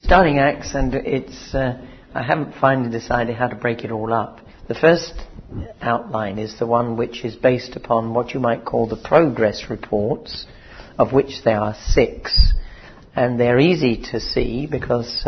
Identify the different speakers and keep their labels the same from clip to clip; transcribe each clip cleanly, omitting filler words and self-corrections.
Speaker 1: Starting Acts, and I haven't finally decided how to break it all up. The first outline is the one which is based upon what you might call the progress reports, of which there are 6. And they're easy to see because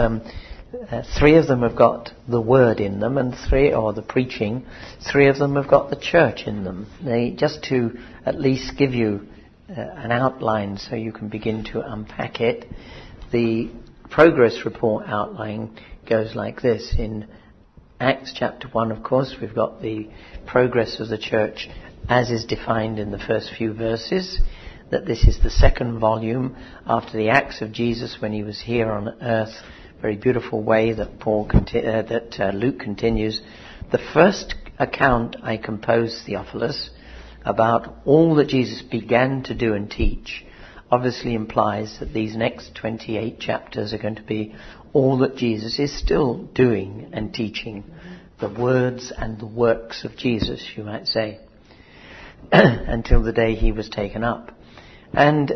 Speaker 1: 3 of them have got the word in them, and 3, or the preaching, 3 of them have got the church in them. They just to at least give you an outline so you can begin to unpack it. The progress report outline goes like this. In Acts chapter 1, of course, we've got the progress of the church as is defined in the first few verses, that this is the second volume after the Acts of Jesus when he was here on earth. Very beautiful way that Luke continues. The first account I composed, Theophilus, about all that Jesus began to do and teach obviously implies that these next 28 chapters are going to be all that Jesus is still doing and teaching. The words and the works of Jesus, you might say, until the day he was taken up. And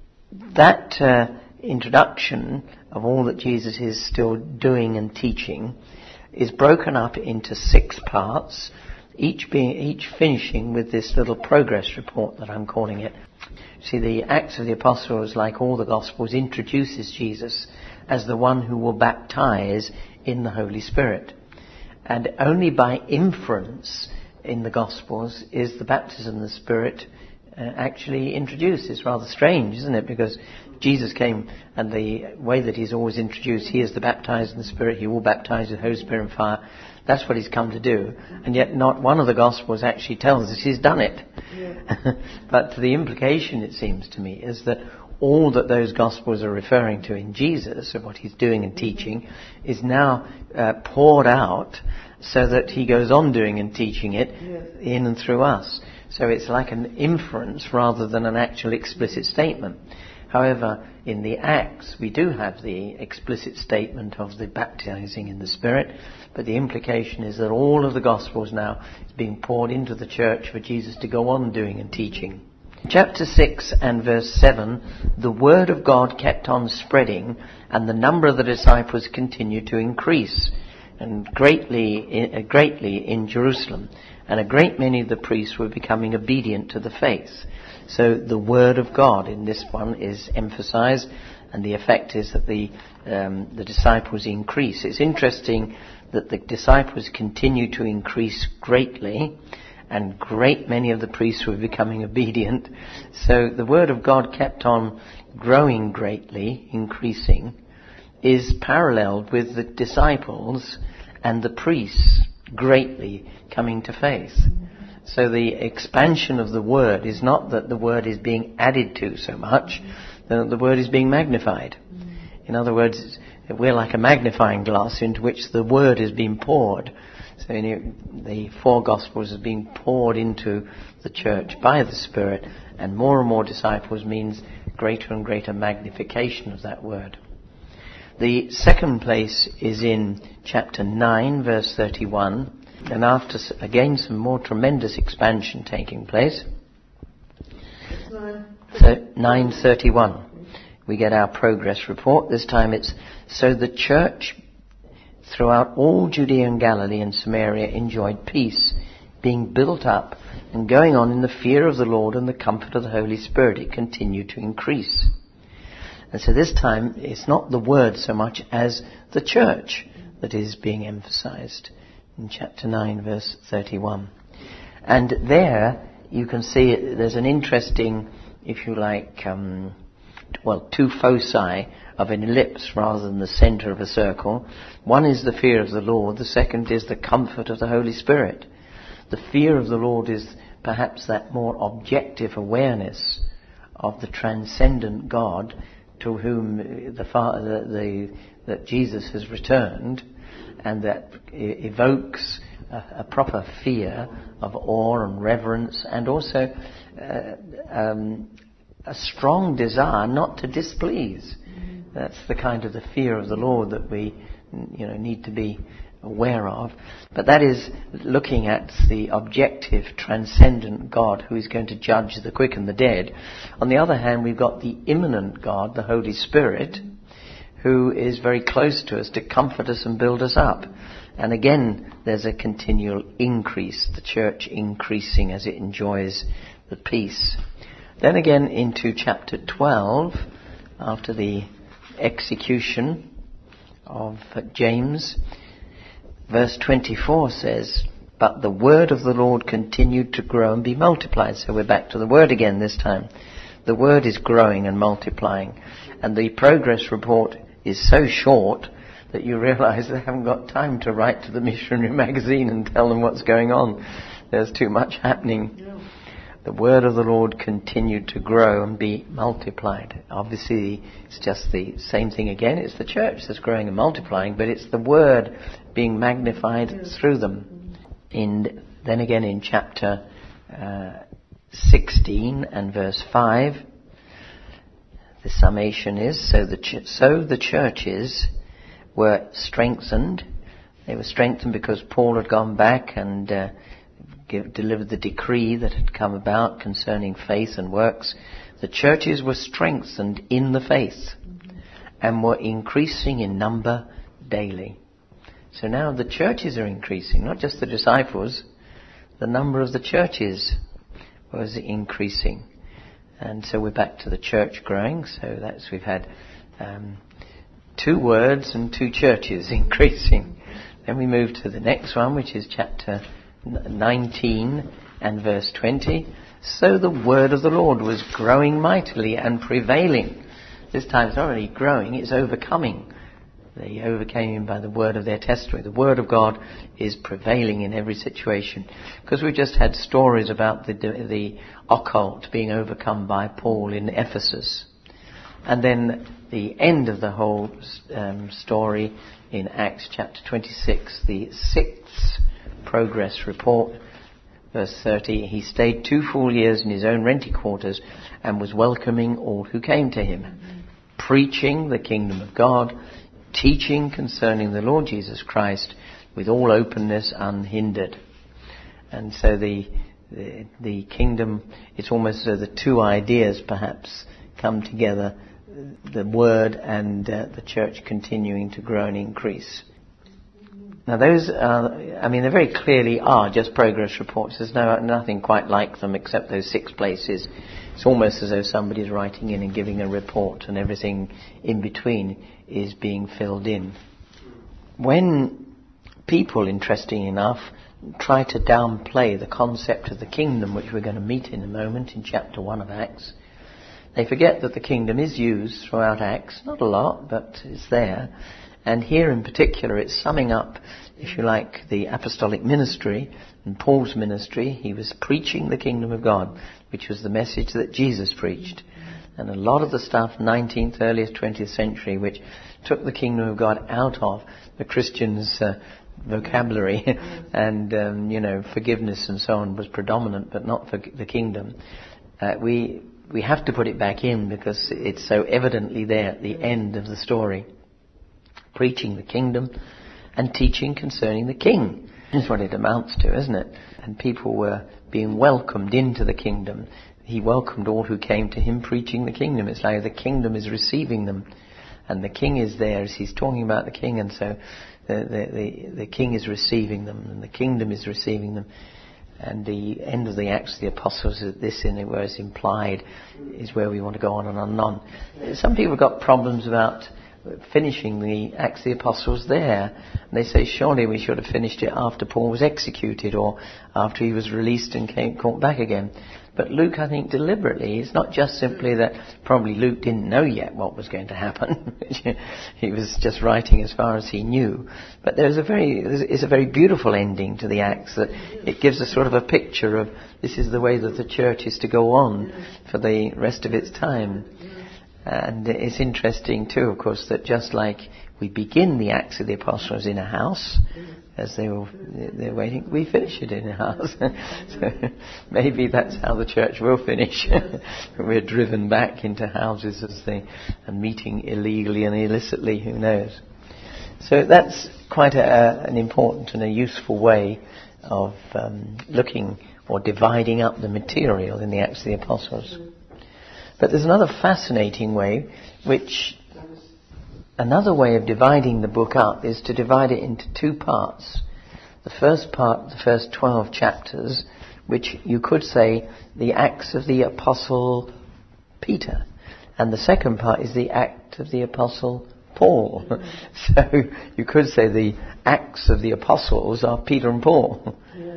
Speaker 1: that introduction of all that Jesus is still doing and teaching is broken up into 6 parts, each finishing with this little progress report that I'm calling it. See, the Acts of the Apostles, like all the Gospels, introduces Jesus as the one who will baptize in the Holy Spirit. And only by inference in the Gospels is the baptism of the Spirit actually introduced. It's rather strange, isn't it? Because Jesus came, and the way that he's always introduced, he is the baptizer in the Spirit, he will baptize with the Holy Spirit and fire. That's what he's come to do. And yet not one of the Gospels actually tells us he's done it. Yeah. But the implication, it seems to me, is that all that those Gospels are referring to in Jesus, of what he's doing and teaching, is now poured out so that he goes on doing and teaching it in and through us. So it's like an inference rather than an actual explicit statement. However, in the Acts, we do have the explicit statement of the baptizing in the Spirit, but the implication is that all of the Gospels now is being poured into the church for Jesus to go on doing and teaching. Chapter 6 and verse 7, the word of God kept on spreading, and the number of the disciples continued to increase, and greatly in Jerusalem. And a great many of the priests were becoming obedient to the faith. So the word of God in this one is emphasized, and the effect is that the disciples increase. It's interesting that the disciples continue to increase greatly, and great many of the priests were becoming obedient. So the word of God kept on growing greatly, increasing, is paralleled with the disciples and the priests greatly coming to faith. So the expansion of the word is not that the word is being added to so much, that the word is being magnified. In other words, we're like a magnifying glass into which the word is being poured. So the 4 Gospels are being poured into the church by the Spirit, and more disciples means greater and greater magnification of that word. The second place is in chapter 9, verse 31. And after, again, some more tremendous expansion taking place, 9:31, we get our progress report. This time it's, so the church throughout all Judea and Galilee and Samaria enjoyed peace, being built up and going on in the fear of the Lord and the comfort of the Holy Spirit. It continued to increase. And so this time it's not the word so much as the church that is being emphasized. In chapter 9, verse 31. And there you can see there's an interesting, if you like, 2 foci of an ellipse rather than the center of a circle. One is the fear of the Lord, the second is the comfort of the Holy Spirit. The fear of the Lord is perhaps that more objective awareness of the transcendent God to whom that Jesus has returned, and that evokes a proper fear of awe and reverence, and also a strong desire not to displease. That's the kind of the fear of the Lord that we need to be aware of. But that is looking at the objective, transcendent God who is going to judge the quick and the dead. On the other hand, we've got the immanent God, the Holy Spirit, who is very close to us to comfort us and build us up. And again, there's a continual increase, the church increasing as it enjoys the peace. Then again into chapter 12, after the execution of James, verse 24 says, "But the word of the Lord continued to grow and be multiplied." So we're back to the word again this time. The word is growing and multiplying. And the progress report is so short that you realize they haven't got time to write to the missionary magazine and tell them what's going on. There's too much happening. The word of the Lord continued to grow and be multiplied. Obviously, it's just the same thing again. It's the church that's growing and multiplying, but it's the word being magnified through them. Then again in chapter 16 and verse 5, the summation is, so the churches were strengthened. They were strengthened because Paul had gone back and delivered the decree that had come about concerning faith and works. The churches were strengthened in the faith and were increasing in number daily. So now the churches are increasing, not just the disciples. The number of the churches was increasing. And so we're back to the church growing. So we've had 2 words and 2 churches increasing. Then we move to the next one, which is chapter 19 and verse 20. "So the word of the Lord was growing mightily and prevailing." This time it's not really growing, it's overcoming. They overcame him by the word of their testimony. The word of God is prevailing in every situation. Because we've just had stories about the occult being overcome by Paul in Ephesus. And then the end of the whole story in Acts chapter 26, the 6th progress report, verse 30, "He stayed 2 full years in his own rented quarters and was welcoming all who came to him, preaching the kingdom of God, teaching concerning the Lord Jesus Christ with all openness unhindered." And so the kingdom, it's almost as though the 2 ideas perhaps come together, the word and the church continuing to grow and increase. Now those they very clearly are just progress reports. There's nothing quite like them except those 6 places. It's almost as though somebody's writing in and giving a report and everything in between is being filled in. When people, interesting enough, try to downplay the concept of the kingdom, which we're going to meet in a moment in chapter 1 of Acts, they forget that the kingdom is used throughout Acts. Not a lot, but it's there. And here in particular, it's summing up, if you like, the apostolic ministry and Paul's ministry. He was preaching the kingdom of God, which was the message that Jesus preached. And a lot of the stuff, 19th, earliest 20th century, which took the kingdom of God out of the Christians' vocabulary and, forgiveness and so on was predominant, but not for the kingdom. We have to put it back in because it's so evidently there at the end of the story. Preaching the kingdom and teaching concerning the king is what it amounts to, isn't it? And people were being welcomed into the kingdom. He welcomed all who came to him preaching the kingdom. It's like the kingdom is receiving them. And the king is there as he's talking about the king. And so the king is receiving them and the kingdom is receiving them. And the end of the Acts of the Apostles, this in it where it's implied, is where we want to go on and on and on. Some people have got problems about finishing the Acts of the Apostles there. And they say, surely we should have finished it after Paul was executed or after he was released and caught back again. But Luke, I think, deliberately, it's not just simply that probably Luke didn't know yet what was going to happen. He was just writing as far as he knew. But it's a very beautiful ending to the Acts, that it gives us sort of a picture of this is the way that the church is to go on for the rest of its time. And it's interesting too, of course, that just like we begin the Acts of the Apostles in a house, as they're waiting, we finish it in a house. So maybe that's how the church will finish. We're driven back into houses and meeting illegally and illicitly, who knows. So that's quite an important and a useful way of looking or dividing up the material in the Acts of the Apostles. But there's another fascinating way which Another way of dividing the book up is to divide it into two parts. The first part, the first 12 chapters, which you could say the Acts of the Apostle Peter. And the second part is the Act of the Apostle Paul. So you could say the Acts of the Apostles are Peter and Paul.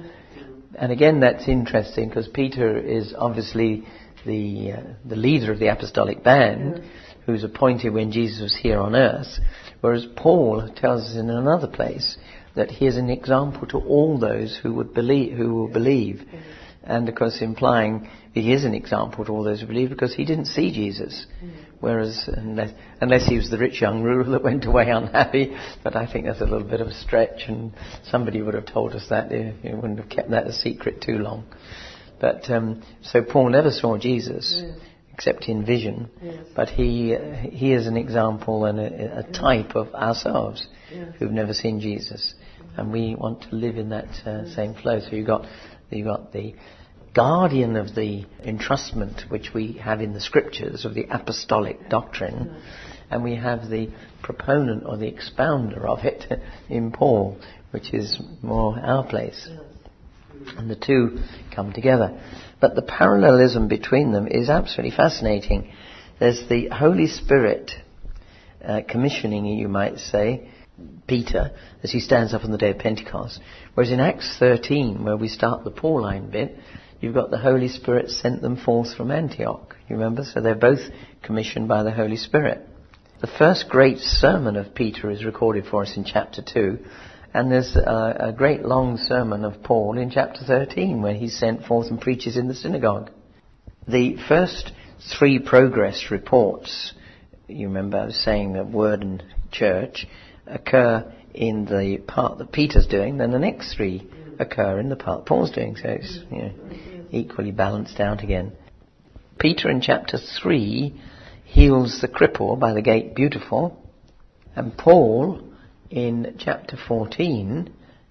Speaker 1: And again, that's interesting because Peter is obviously the leader of the apostolic band, who's appointed when Jesus was here on earth, whereas Paul tells us in another place that he is an example to all those who will believe. And of course implying he is an example to all those who believe because he didn't see Jesus. Whereas, unless he was the rich young ruler that went away unhappy, but I think that's a little bit of a stretch, and somebody would have told us that. He wouldn't have kept that a secret too long. But so Paul never saw Jesus except in vision, but he is an example and a type of ourselves who've never seen Jesus, and we want to live in that same flow. So you got the guardian of the entrustment which we have in the scriptures of the apostolic doctrine, and we have the proponent or the expounder of it in Paul, which is more our place. And the two come together. But the parallelism between them is absolutely fascinating. There's the Holy Spirit commissioning, you might say, Peter as he stands up on the day of Pentecost. Whereas in Acts 13, where we start the Pauline bit, you've got the Holy Spirit sent them forth from Antioch. You remember? So they're both commissioned by the Holy Spirit. The first great sermon of Peter is recorded for us in chapter 2. And there's a great long sermon of Paul in chapter 13 where he's sent forth and preaches in the synagogue. The first 3 progress reports, you remember I was saying that Word and Church, occur in the part that Peter's doing, then the next 3 occur in the part Paul's doing, so it's equally balanced out again. Peter in chapter 3 heals the cripple by the gate Beautiful, and Paul in chapter 14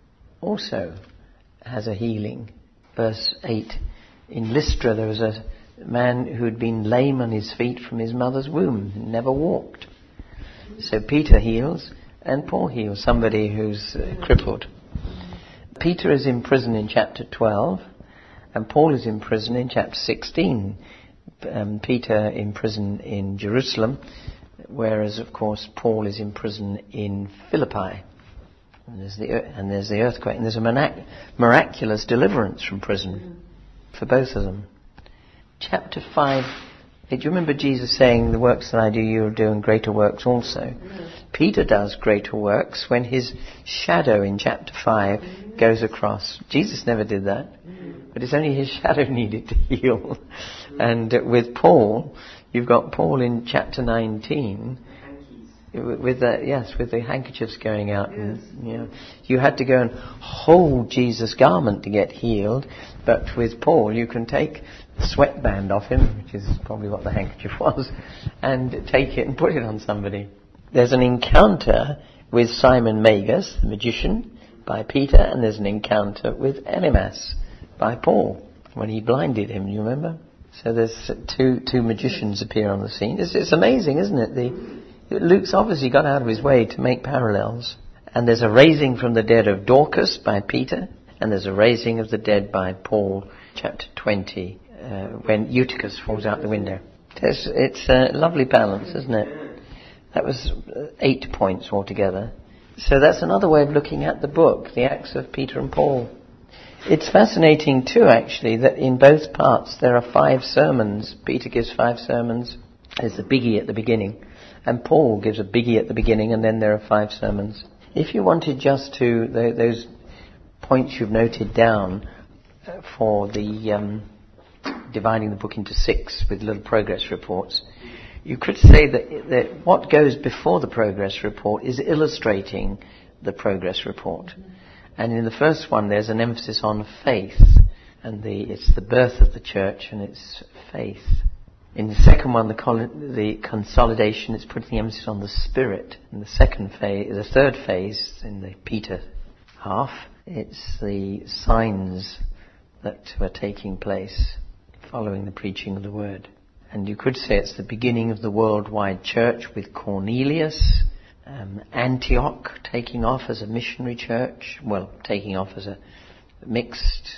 Speaker 1: also has a healing. Verse 8, in Lystra there was a man who had been lame on his feet from his mother's womb, never walked. So Peter heals and Paul heals somebody who's crippled. Peter is in prison in chapter 12 and Paul is in prison in chapter 16. Peter in prison in Jerusalem, whereas of course Paul is in prison in Philippi. And there's the earthquake, and there's a miraculous deliverance from prison for both of them. Chapter 5, do you remember Jesus saying, the works that I do you are doing greater works also? Peter does greater works when his shadow in chapter 5 goes across. Jesus never did that, but it's only his shadow needed to heal. And with Paul, you've got Paul in chapter 19 with the handkerchiefs going out. And, you had to go and hold Jesus' garment to get healed, but with Paul you can take the sweatband off him, which is probably what the handkerchief was, and take it and put it on somebody. There's an encounter with Simon Magus, the magician, by Peter, and there's an encounter with Elymas by Paul when he blinded him, you remember? So there's two magicians appear on the scene. It's amazing, isn't it? Luke's obviously got out of his way to make parallels. And there's a raising from the dead of Dorcas by Peter, and there's a raising of the dead by Paul, chapter 20, when Eutychus falls out the window. It's a lovely balance, isn't it? That was 8 points altogether. So that's another way of looking at the book, the Acts of Peter and Paul. It's fascinating too, actually, that in both parts there are 5 sermons. Peter gives 5 sermons. There's the biggie at the beginning. And Paul gives a biggie at the beginning, and then there are 5 sermons. If you wanted just to, those points you've noted down for the dividing the book into 6 with little progress reports, you could say that what goes before the progress report is illustrating the progress report. And in the first one there's an emphasis on faith, and it's the birth of the church and it's faith. In the second one, the consolidation, it's putting the emphasis on the Spirit. In the third phase, in the Peter half, it's the signs that were taking place following the preaching of the Word. And you could say it's the beginning of the worldwide church with Cornelius Antioch taking off as a missionary church, taking off as a mixed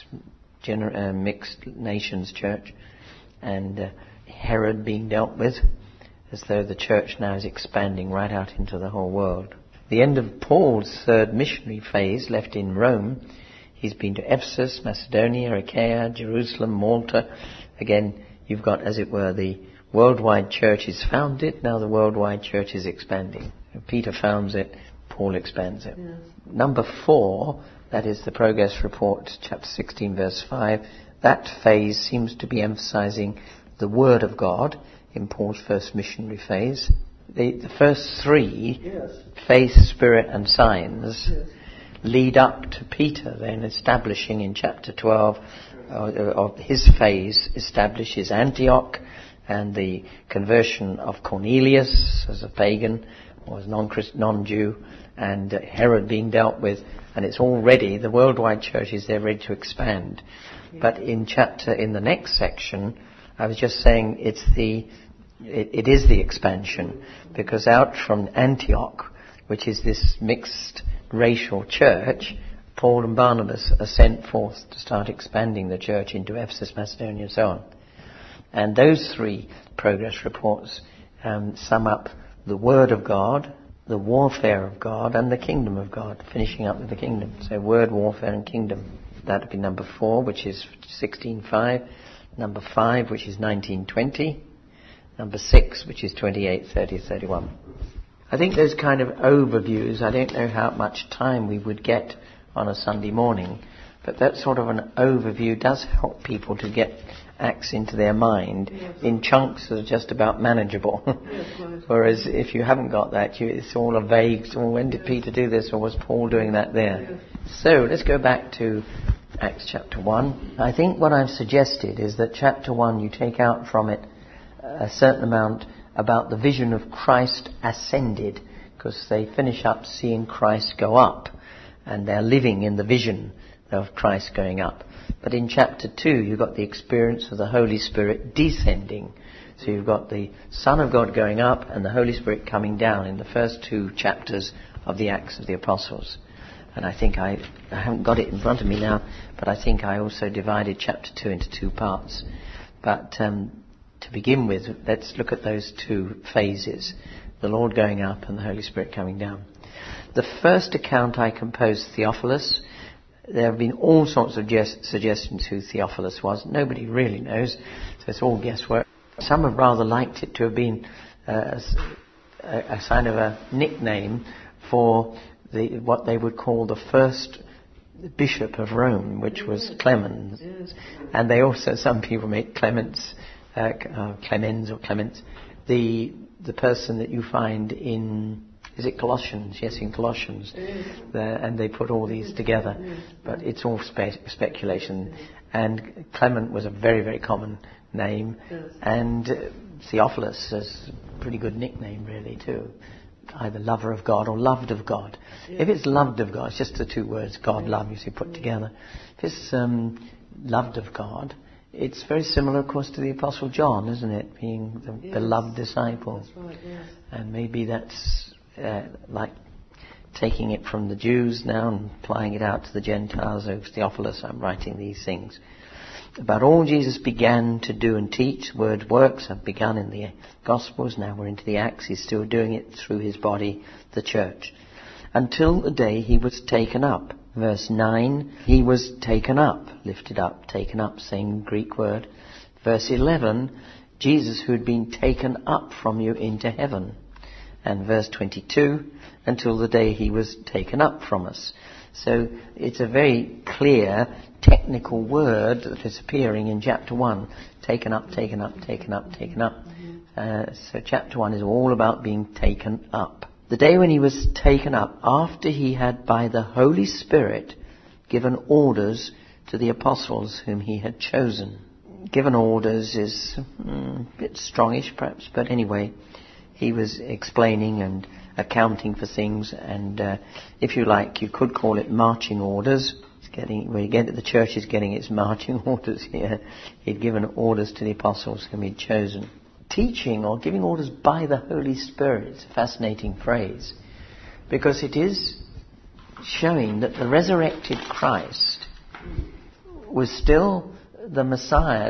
Speaker 1: nations church, and Herod being dealt with, as though the church now is expanding right out into the whole world. The end of Paul's third missionary phase, left in Rome. He's been to Ephesus, Macedonia, Achaia, Jerusalem, Malta. Again, you've got, as it were, the worldwide church is founded. Now the worldwide church is expanding. Peter founds it, Paul expands it. Yes. Number 4, that is the progress report, chapter 16, verse 5. That phase seems to be emphasizing the Word of God in Paul's first missionary phase. The first 3, yes, faith, spirit and signs, yes, lead up to Peter then establishing in chapter 12 of his phase, establishes Antioch and the conversion of Cornelius as a pagan, or as non-Jew, and Herod being dealt with, and it's all ready. The worldwide church is there ready to expand. But in the next section, I was just saying it is the expansion, because out from Antioch, which is this mixed racial church, Paul and Barnabas are sent forth to start expanding the church into Ephesus, Macedonia and so on. And those 3 progress reports sum up the Word of God, the warfare of God, and the kingdom of God, finishing up with the kingdom. So Word, warfare and kingdom. That would be number 4, which is 16:5. Number 5, which is 19:20. Number 6, which is 28:30-31. I think those kind of overviews, I don't know how much time we would get on a Sunday morning, but that sort of an overview does help people to get Acts into their mind, yes, in chunks that are just about manageable. Yes, right. Whereas if you haven't got that, it's all a vague, when did Peter do this, or was Paul doing that there? Yes. So let's go back to Acts chapter 1. I think what I've suggested is that chapter 1, you take out from it a certain amount about the vision of Christ ascended, because they finish up seeing Christ go up, and they're living in the vision of Christ going up. But in chapter 2, you've got the experience of the Holy Spirit descending. So you've got the Son of God going up and the Holy Spirit coming down in the first 2 chapters of the Acts of the Apostles. And I think I haven't got it in front of me now, but I think I also divided chapter 2 into 2 parts. But to begin with, let's look at those 2 phases, the Lord going up and the Holy Spirit coming down. The first account I composed, Theophilus. There have been all sorts of suggestions who Theophilus was. Nobody really knows, so it's all guesswork. Some have rather liked it to have been a kind of a nickname for what they would call the first bishop of Rome, which was Clement. And they also, some people make Clemens or Clements, the person that you find in, is it Colossians? Yes, in Colossians. And they put all these together. But it's all speculation. And Clement was a very, very common name. And Theophilus is a pretty good nickname, really, too. Either lover of God or loved of God. If it's loved of God, it's just the 2 words, God, love, you see, put together. If it's loved of God, it's very similar, of course, to the Apostle John, isn't it? Being the beloved disciple. That's right, yes. And maybe that's like taking it from the Jews now and applying it out to the Gentiles. Oh, Theophilus, I'm writing these things. About all Jesus began to do and teach, word works have begun in the Gospels, now we're into the Acts, he's still doing it through his body, the church. Until the day he was taken up. Verse 9, he was taken up, lifted up, taken up, same Greek word. Verse 11, Jesus who had been taken up from you into heaven. And verse 22, until the day he was taken up from us. So it's a very clear technical word that is appearing in chapter 1. Taken up, taken up, taken up, taken up. So chapter 1 is all about being taken up. The day when he was taken up, after he had by the Holy Spirit given orders to the apostles whom he had chosen. Given orders is a bit strongish perhaps, but anyway, he was explaining and accounting for things, and if you like, you could call it marching orders. The church is getting its marching orders here. He'd given orders to the apostles whom he'd chosen. Teaching or giving orders by the Holy Spirit, it's a fascinating phrase. because it is showing that the resurrected Christ was still the Messiah,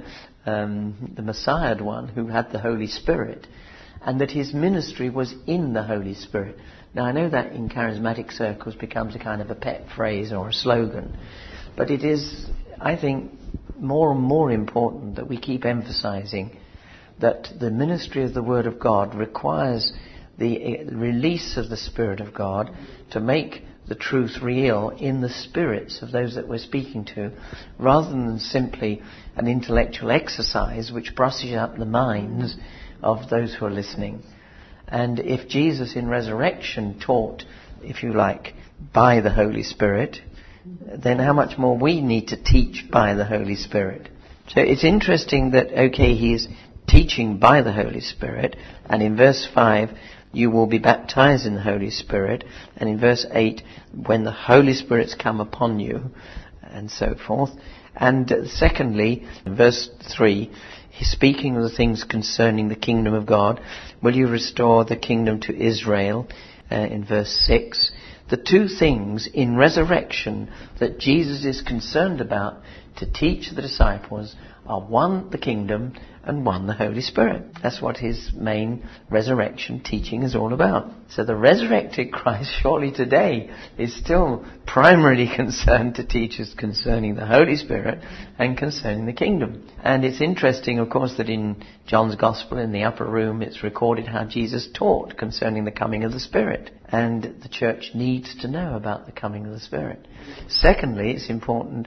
Speaker 1: the Messiah one who had the Holy Spirit, and that his ministry was in the Holy Spirit. Now I know that in charismatic circles becomes a kind of a pet phrase or a slogan, but it is, I think, more and more important that we keep emphasizing that the ministry of the Word of God requires the release of the Spirit of God to make the truth real in the spirits of those that we're speaking to, rather than simply an intellectual exercise which brushes up the minds of those who are listening. And if Jesus in resurrection taught, if you like, by the Holy Spirit, then how much more we need to teach by the Holy Spirit. So it's interesting that, okay, he is teaching by the Holy Spirit, and in verse 5, you will be baptized in the Holy Spirit, and in verse 8, when the Holy Spirit's come upon you, and so forth. And secondly, in verse 3, he's speaking of the things concerning the kingdom of God. Will you restore the kingdom to Israel? In verse 6. The two things in resurrection that Jesus is concerned about to teach the disciples are one, the kingdom, and one, the Holy Spirit. That's what his main resurrection teaching is all about. So the resurrected Christ surely today is still primarily concerned to teach us concerning the Holy Spirit and concerning the kingdom. And it's interesting, of course, that in John's Gospel, in the upper room, it's recorded how Jesus taught concerning the coming of the Spirit. And the church needs to know about the coming of the Spirit. Secondly, it's important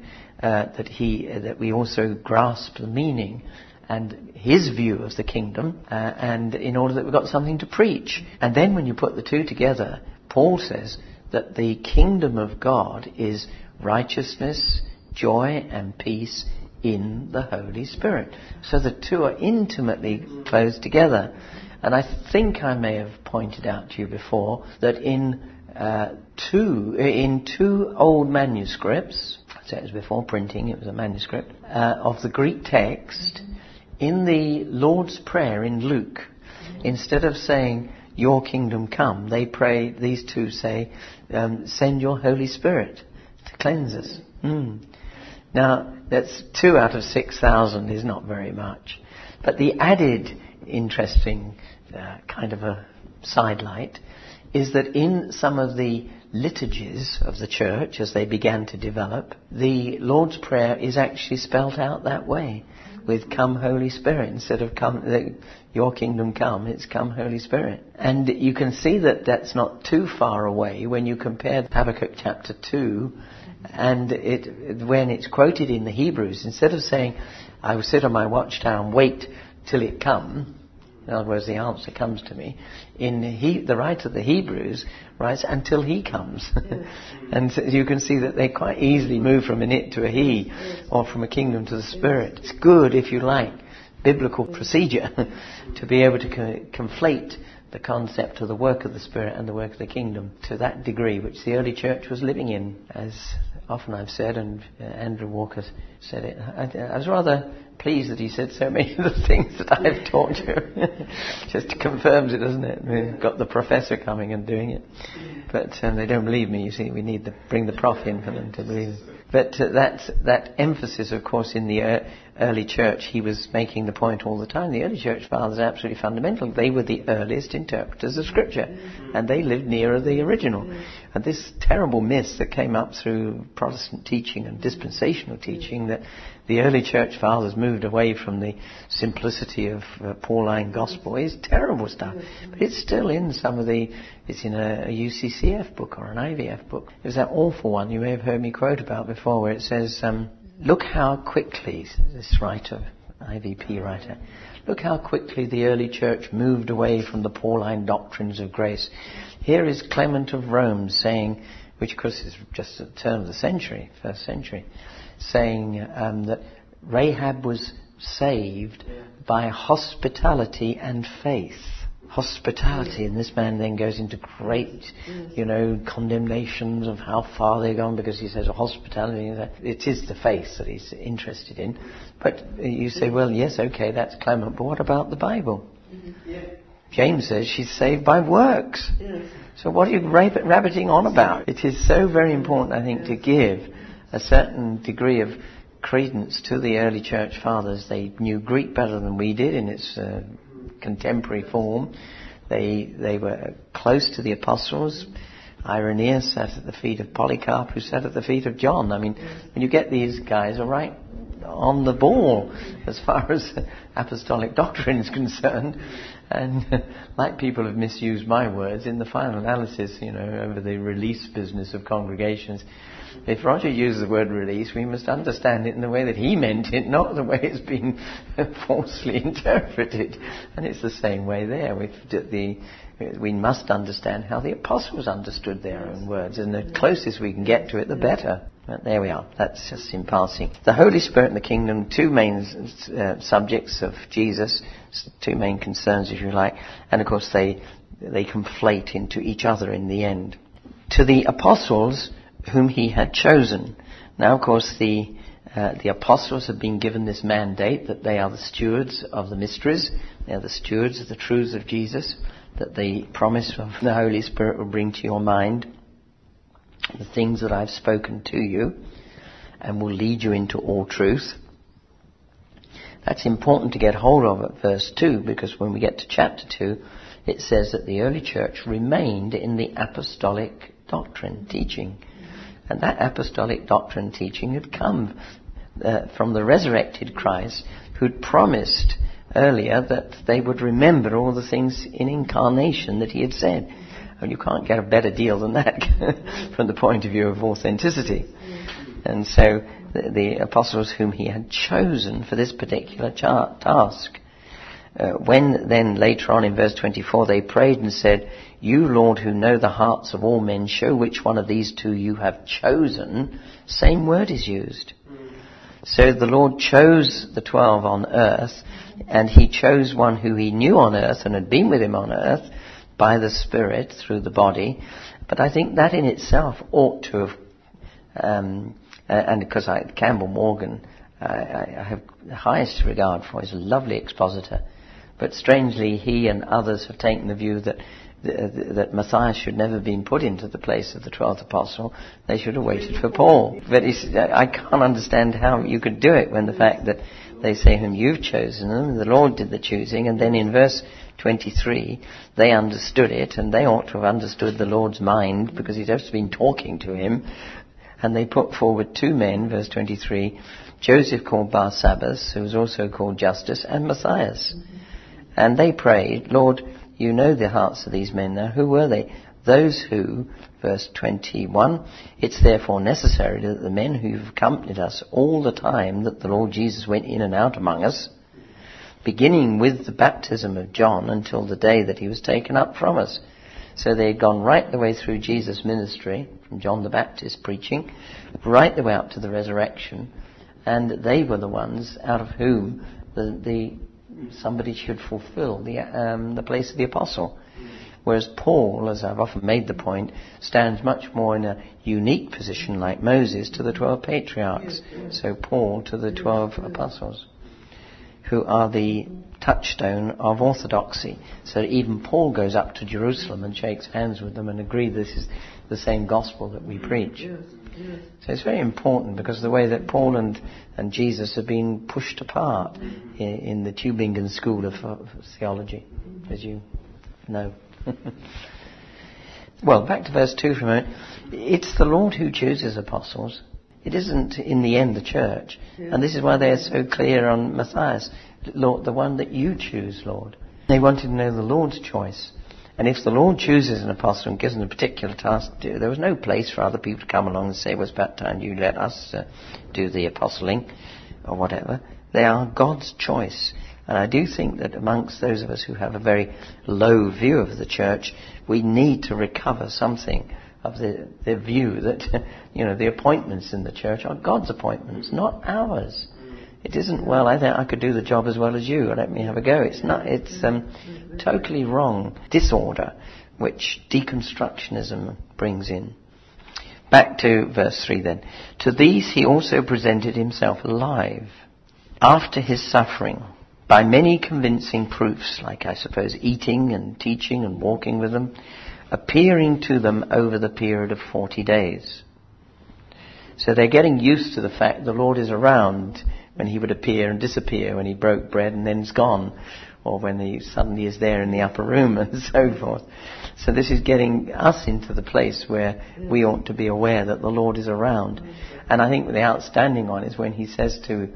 Speaker 1: that we also grasp the meaning and his view of the kingdom, and in order that we've got something to preach. And then when you put the two together, Paul says that the kingdom of God is righteousness, joy and peace in the Holy Spirit. So the two are intimately closed together. And I think I may have pointed out to you before that in two old manuscripts, so it was before printing, it was a manuscript, of the Greek text, in the Lord's Prayer in Luke, instead of saying, your kingdom come, they pray, these two say, send your Holy Spirit to cleanse us. Now, that's 2 out of 6,000 is not very much. But the added interesting kind of a sidelight is that in some of the liturgies of the church, as they began to develop, the Lord's Prayer is actually spelt out that way, with come Holy Spirit, instead of come your kingdom come, it's come Holy Spirit. And you can see that that's not too far away when you compare Habakkuk chapter 2 and when it's quoted in the Hebrews, instead of saying, I will sit on my watchtower and wait till it come, in other words, the answer comes to me, the writer of the Hebrews writes, until he comes. And so you can see that they quite easily move from an it to a he, or from a kingdom to the Spirit. It's good, if you like, biblical procedure to be able to conflate the concept of the work of the Spirit and the work of the kingdom to that degree which the early church was living in. As often I've said, and Andrew Walker said it, I was rather pleased that he said so many of the things that I've taught you. Just confirms it, doesn't it? We've got the professor coming and doing it. But they don't believe me, you see. We need to bring the prof in for them to believe it. But that emphasis, of course, in the early church, he was making the point all the time. The early church fathers are absolutely fundamental. They were the earliest interpreters of Scripture, and they lived nearer the original. And this terrible myth that came up through Protestant teaching and dispensational teaching, that the early church fathers moved away from the simplicity of Pauline gospel, is terrible stuff. But it's still in it's in a UCCF book or an IVF book. There's that awful one you may have heard me quote about before, where it says, look how quickly, this writer, IVP writer, look how quickly the early church moved away from the Pauline doctrines of grace. Here is Clement of Rome saying, which of course is just a term of the century, first century, saying that Rahab was saved by hospitality and faith. Hospitality, and this man then goes into great, condemnations of how far they've gone, because he says hospitality, it is the faith that he's interested in. But you say, well, yes, okay, that's Clement, but what about the Bible? James says she's saved by works. Yes. So what are you rabbiting on about? It is so very important, I think, to give a certain degree of credence to the early church fathers. They knew Greek better than we did in its contemporary form. They were close to the apostles. Irenaeus sat at the feet of Polycarp, who sat at the feet of John. I mean, when you get these guys are right on the ball as far as apostolic doctrine is concerned. And like people have misused my words, in the final analysis, over the release business of congregations, if Roger uses the word release, we must understand it in the way that he meant it, not the way it's been falsely interpreted. And it's the same way there. We must understand how the apostles understood their own words, and the closest we can get to it, the better. But there we are. That's just in passing. The Holy Spirit and the kingdom, two main subjects of Jesus, two main concerns, if you like, and of course they conflate into each other in the end. To the apostles whom he had chosen. Now, of course, the apostles have been given this mandate that they are the stewards of the mysteries. They are the stewards of the truths of Jesus, that the promise of the Holy Spirit will bring to your mind the things that I've spoken to you and will lead you into all truth. That's important to get hold of at verse 2, because when we get to chapter 2, it says that the early church remained in the apostolic doctrine teaching. And that apostolic doctrine teaching had come from the resurrected Christ, who'd promised earlier that they would remember all the things in incarnation that he had said. And you can't get a better deal than that from the point of view of authenticity. And so the apostles whom he had chosen for this particular task. When then later on in verse 24 they prayed and said, "You, Lord, who know the hearts of all men, show which one of these two you have chosen." Same word is used. So the Lord chose the 12 on earth, and he chose one who he knew on earth and had been with him on earth by the Spirit through the body. But I think that in itself ought to have, and because Campbell Morgan, I have the highest regard for. He's a lovely expositor. But strangely, he and others have taken the view that Matthias should never have been put into the place of the 12th apostle. They should have waited for Paul. But I can't understand how you could do it when the fact that they say whom you've chosen them, the Lord did the choosing, and then in verse 23, they understood it, and they ought to have understood the Lord's mind, because he'd just been talking to him, and they put forward two men, verse 23, Joseph called Barsabbas, who was also called Justus, and Matthias. And they prayed, "Lord, you know the hearts of these men." Now, who were they? Those who, verse 21, "It's therefore necessary that the men who've accompanied us all the time that the Lord Jesus went in and out among us, beginning with the baptism of John until the day that he was taken up from us." So they had gone right the way through Jesus' ministry, from John the Baptist preaching, right the way up to the resurrection, and they were the ones out of whom somebody should fulfill the place of the apostle. Whereas Paul, as I've often made the point, stands much more in a unique position like Moses to the 12 patriarchs. So Paul to the 12 apostles, who are the touchstone of orthodoxy. So even Paul goes up to Jerusalem and shakes hands with them and agrees this is the same gospel that we preach. So it's very important, because the way that Paul and Jesus have been pushed apart in the Tübingen school of theology, as you know. Well, back to verse 2 for a moment. It's the Lord who chooses apostles. It isn't in the end the church. And this is why they are so clear on Matthias. Lord, the one that you choose, Lord. They wanted to know the Lord's choice. And if the Lord chooses an apostle and gives them a particular task to do, there was no place for other people to come along and say, well, it's about time you let us do the apostling or whatever. They are God's choice. And I do think that amongst those of us who have a very low view of the church, we need to recover something of the view that, the appointments in the church are God's appointments, not ours. It isn't, well, I think I could do the job as well as you, let me have a go. It's not. It's totally wrong disorder, which deconstructionism brings in. Back to verse 3 then. To these he also presented himself alive after his suffering by many convincing proofs, like I suppose eating and teaching and walking with them, appearing to them over the period of 40 days. So they're getting used to the fact the Lord is around when he would appear and disappear, when he broke bread and then is gone, or when he suddenly is there in the upper room and so forth. So this is getting us into the place where we ought to be aware that the Lord is around. And I think the outstanding one is when he says to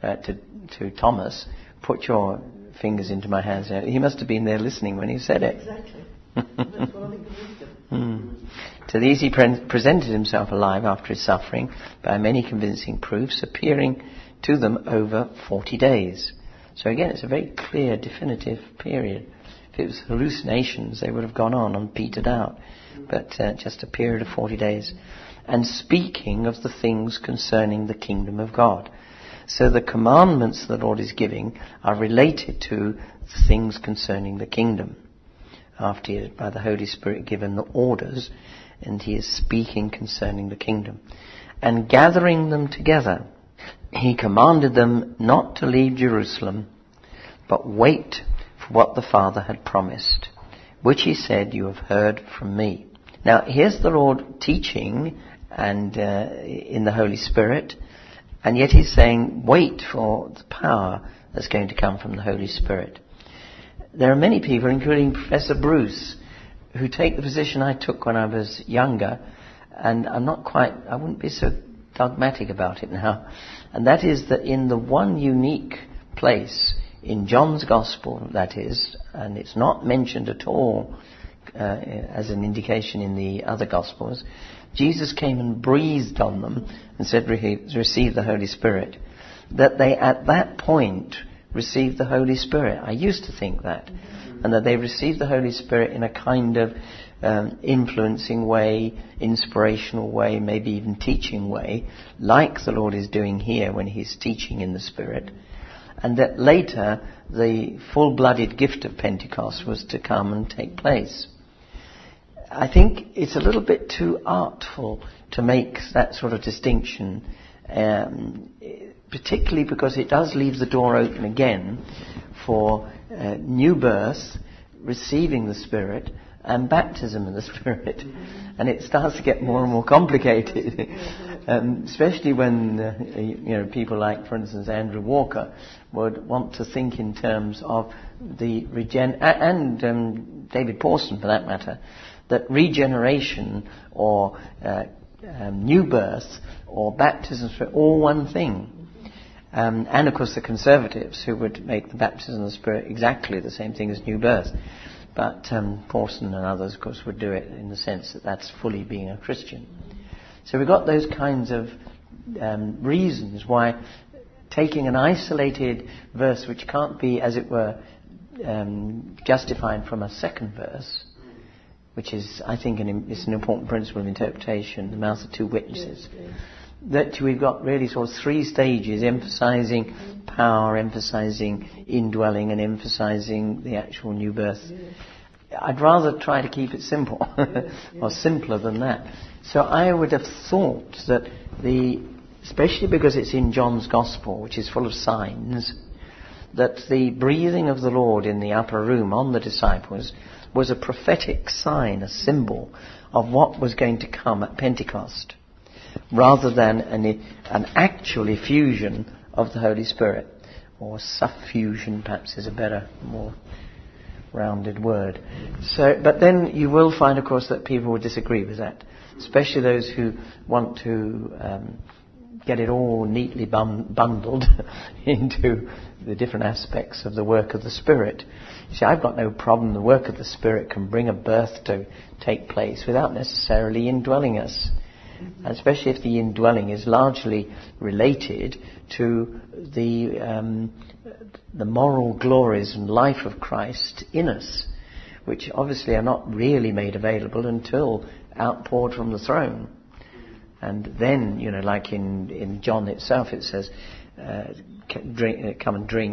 Speaker 1: Thomas, put your fingers into my hands. He must have been there listening when he said it.
Speaker 2: Exactly. That's what I think of wisdom.
Speaker 1: To these he presented himself alive after his suffering by many convincing proofs, appearing to them over 40 days. So again, it's a very clear, definitive period. If it was hallucinations, they would have gone on and petered out. But just a period of 40 days. And speaking of the things concerning the kingdom of God. So the commandments the Lord is giving are related to the things concerning the kingdom. After he has, by the Holy Spirit, given the orders, and he is speaking concerning the kingdom. And gathering them together, he commanded them not to leave Jerusalem, but wait for what the Father had promised, which he said, you have heard from me. Now, here's the Lord teaching and in the Holy Spirit, and yet he's saying, wait for the power that's going to come from the Holy Spirit. There are many people, including Professor Bruce, who take the position I took when I was younger, and I wouldn't be so dogmatic about it now. And that is that in the one unique place, in John's Gospel, that is, and it's not mentioned at all as an indication in the other Gospels, Jesus came and breathed on them and said, receive the Holy Spirit. That they at that point received the Holy Spirit. I used to think that. And that they received the Holy Spirit in a kind of influencing way, inspirational way, maybe even teaching way, like the Lord is doing here when he's teaching in the Spirit. And that later the full-blooded gift of Pentecost was to come and take place. I think it's a little bit too artful to make that sort of distinction, particularly because it does leave the door open again for new birth, receiving the Spirit, and baptism in the Spirit. And it starts to get more and more complicated, especially when people like, for instance, Andrew Walker would want to think in terms of the and David Pawson for that matter, that regeneration or new birth or baptism are all one thing. And of course the conservatives who would make the baptism of the Spirit exactly the same thing as new birth. But Pawson and others, of course, would do it in the sense that that's fully being a Christian. So we've got those kinds of reasons why taking an isolated verse which can't be, as it were, justified from a second verse, which is, I think, it's an important principle of interpretation, the mouth of two witnesses. Yes. That we've got really sort of three stages, emphasizing power, emphasizing indwelling, and emphasizing the actual new birth. I'd rather try to keep it simple, or simpler than that. So I would have thought that especially because it's in John's Gospel, which is full of signs, that the breathing of the Lord in the upper room on the disciples was a prophetic sign, a symbol of what was going to come at Pentecost, rather than an actual effusion of the Holy Spirit, or suffusion perhaps is a better, more rounded word. So, but then you will find, of course, that people will disagree with that, especially those who want to get it all neatly bundled into the different aspects of the work of the Spirit. You see, I've got no problem. The work of the Spirit can bring a birth to take place without necessarily indwelling us. Especially if the indwelling is largely related to the moral glories and life of Christ in us, which obviously are not really made available until outpoured from the throne. And then, like in John itself, it says, come and drink,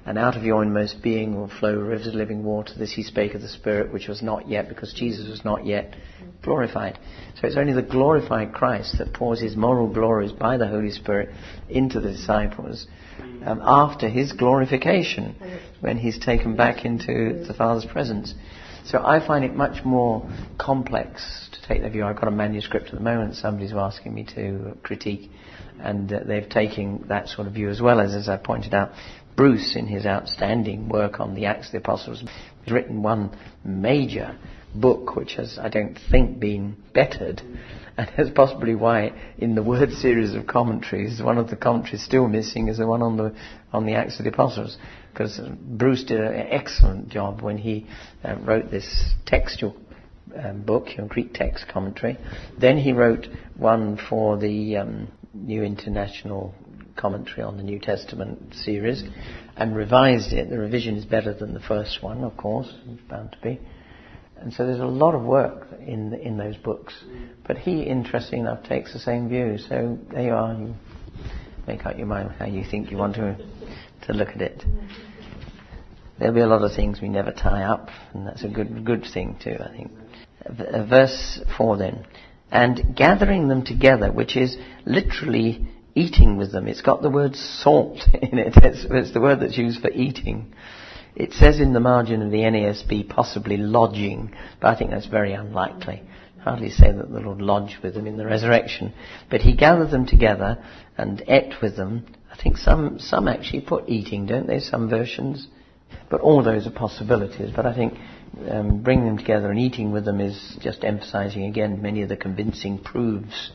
Speaker 1: And out of your inmost being will flow rivers of living water. This he spake of the Spirit, which was not yet, because Jesus was not yet glorified. So it's only the glorified Christ that pours his moral glories by the Holy Spirit into the disciples after his glorification, when he's taken back into the Father's presence. So I find it much more complex to take the view. I've got a manuscript at the moment somebody's asking me to critique, and they've taken that sort of view as well as I pointed out, Bruce, in his outstanding work on the Acts of the Apostles, has written one major book which has, I don't think, been bettered, and that's possibly why in the Word series of commentaries, one of the commentaries still missing is the one on the Acts of the Apostles, because Bruce did an excellent job when he wrote this textual book, Greek text commentary. Then he wrote one for the New International Commentary on the New Testament series and revised it. The revision is better than the first one, of course, it's bound to be. And so there's a lot of work in those books. But he, interesting enough, takes the same view. So there you are. You make up your mind how you think you want to look at it. There'll be a lot of things we never tie up, and that's a good thing too, I think. Verse 4 then. And gathering them together, which is literally eating with them. It's got the word salt in it. It's the word that's used for eating. It says in the margin of the NASB possibly lodging, but I think that's very unlikely. Hardly say that the Lord lodged with them in the resurrection. But he gathered them together and ate with them. I think some actually put eating, don't they? Some versions. But all those are possibilities. But I think bringing them together and eating with them is just emphasizing again many of the convincing proofs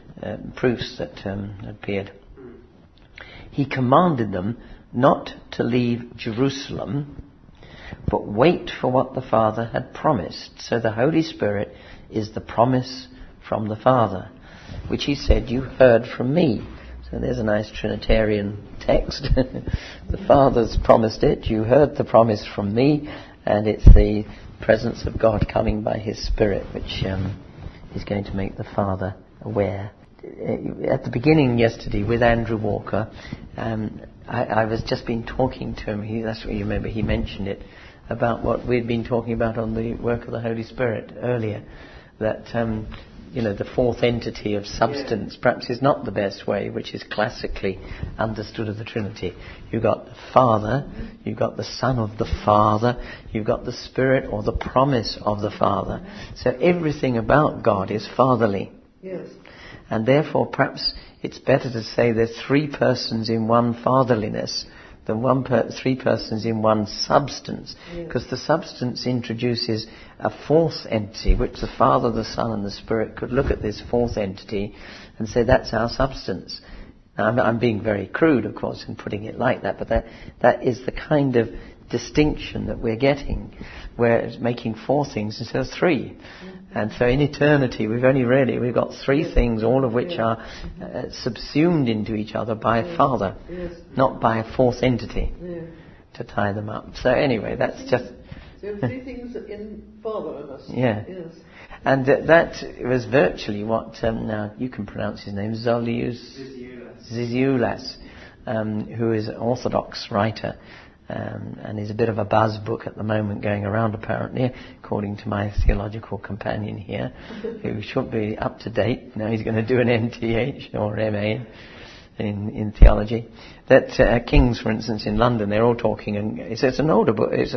Speaker 1: that appeared. He commanded them not to leave Jerusalem, but wait for what the Father had promised. So the Holy Spirit is the promise from the Father, which he said, you heard from me. So there's a nice Trinitarian text. The Father's promised it, you heard the promise from me, and it's the presence of God coming by his Spirit which is going to make the Father aware. At the beginning yesterday with Andrew Walker, I was just been talking to him, that's what you remember, he mentioned it, about what we'd been talking about on the work of the Holy Spirit earlier, that the fourth entity of substance perhaps is not the best way, which is classically understood of the Trinity. You've got the Father, you've got the Son of the Father, you've got the Spirit or the promise of the Father. So everything about God is fatherly.
Speaker 2: Yes.
Speaker 1: And therefore perhaps it's better to say there's three persons in one fatherliness than three persons in one substance, because the substance introduces a fourth entity, which the Father, the Son and the Spirit could look at this fourth entity and say that's our substance. Now, I'm being very crude, of course, in putting it like that, but that is the kind of distinction that we're getting, where it's making four things instead of three. And so in eternity we've got three things, all of which are subsumed into each other by a Father, not by a fourth entity to tie them up. So anyway, that's just...
Speaker 2: So three things in Father in us.
Speaker 1: Yeah. Yes. And that was virtually what, now you can pronounce his name, Zizioulas, who is an Orthodox writer, and is a bit of a buzz book at the moment going around apparently, according to my theological companion here, who should be up to date. Now he's going to do an MTH or MA in theology. That King's, for instance, in London, they're all talking, and it's an older book, it's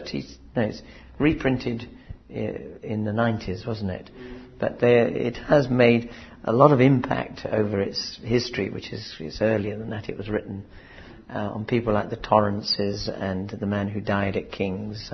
Speaker 1: reprinted in the 90s, wasn't it? But it has made a lot of impact over its history, which is earlier than that it was written, on people like the Torrances and the man who died at King's,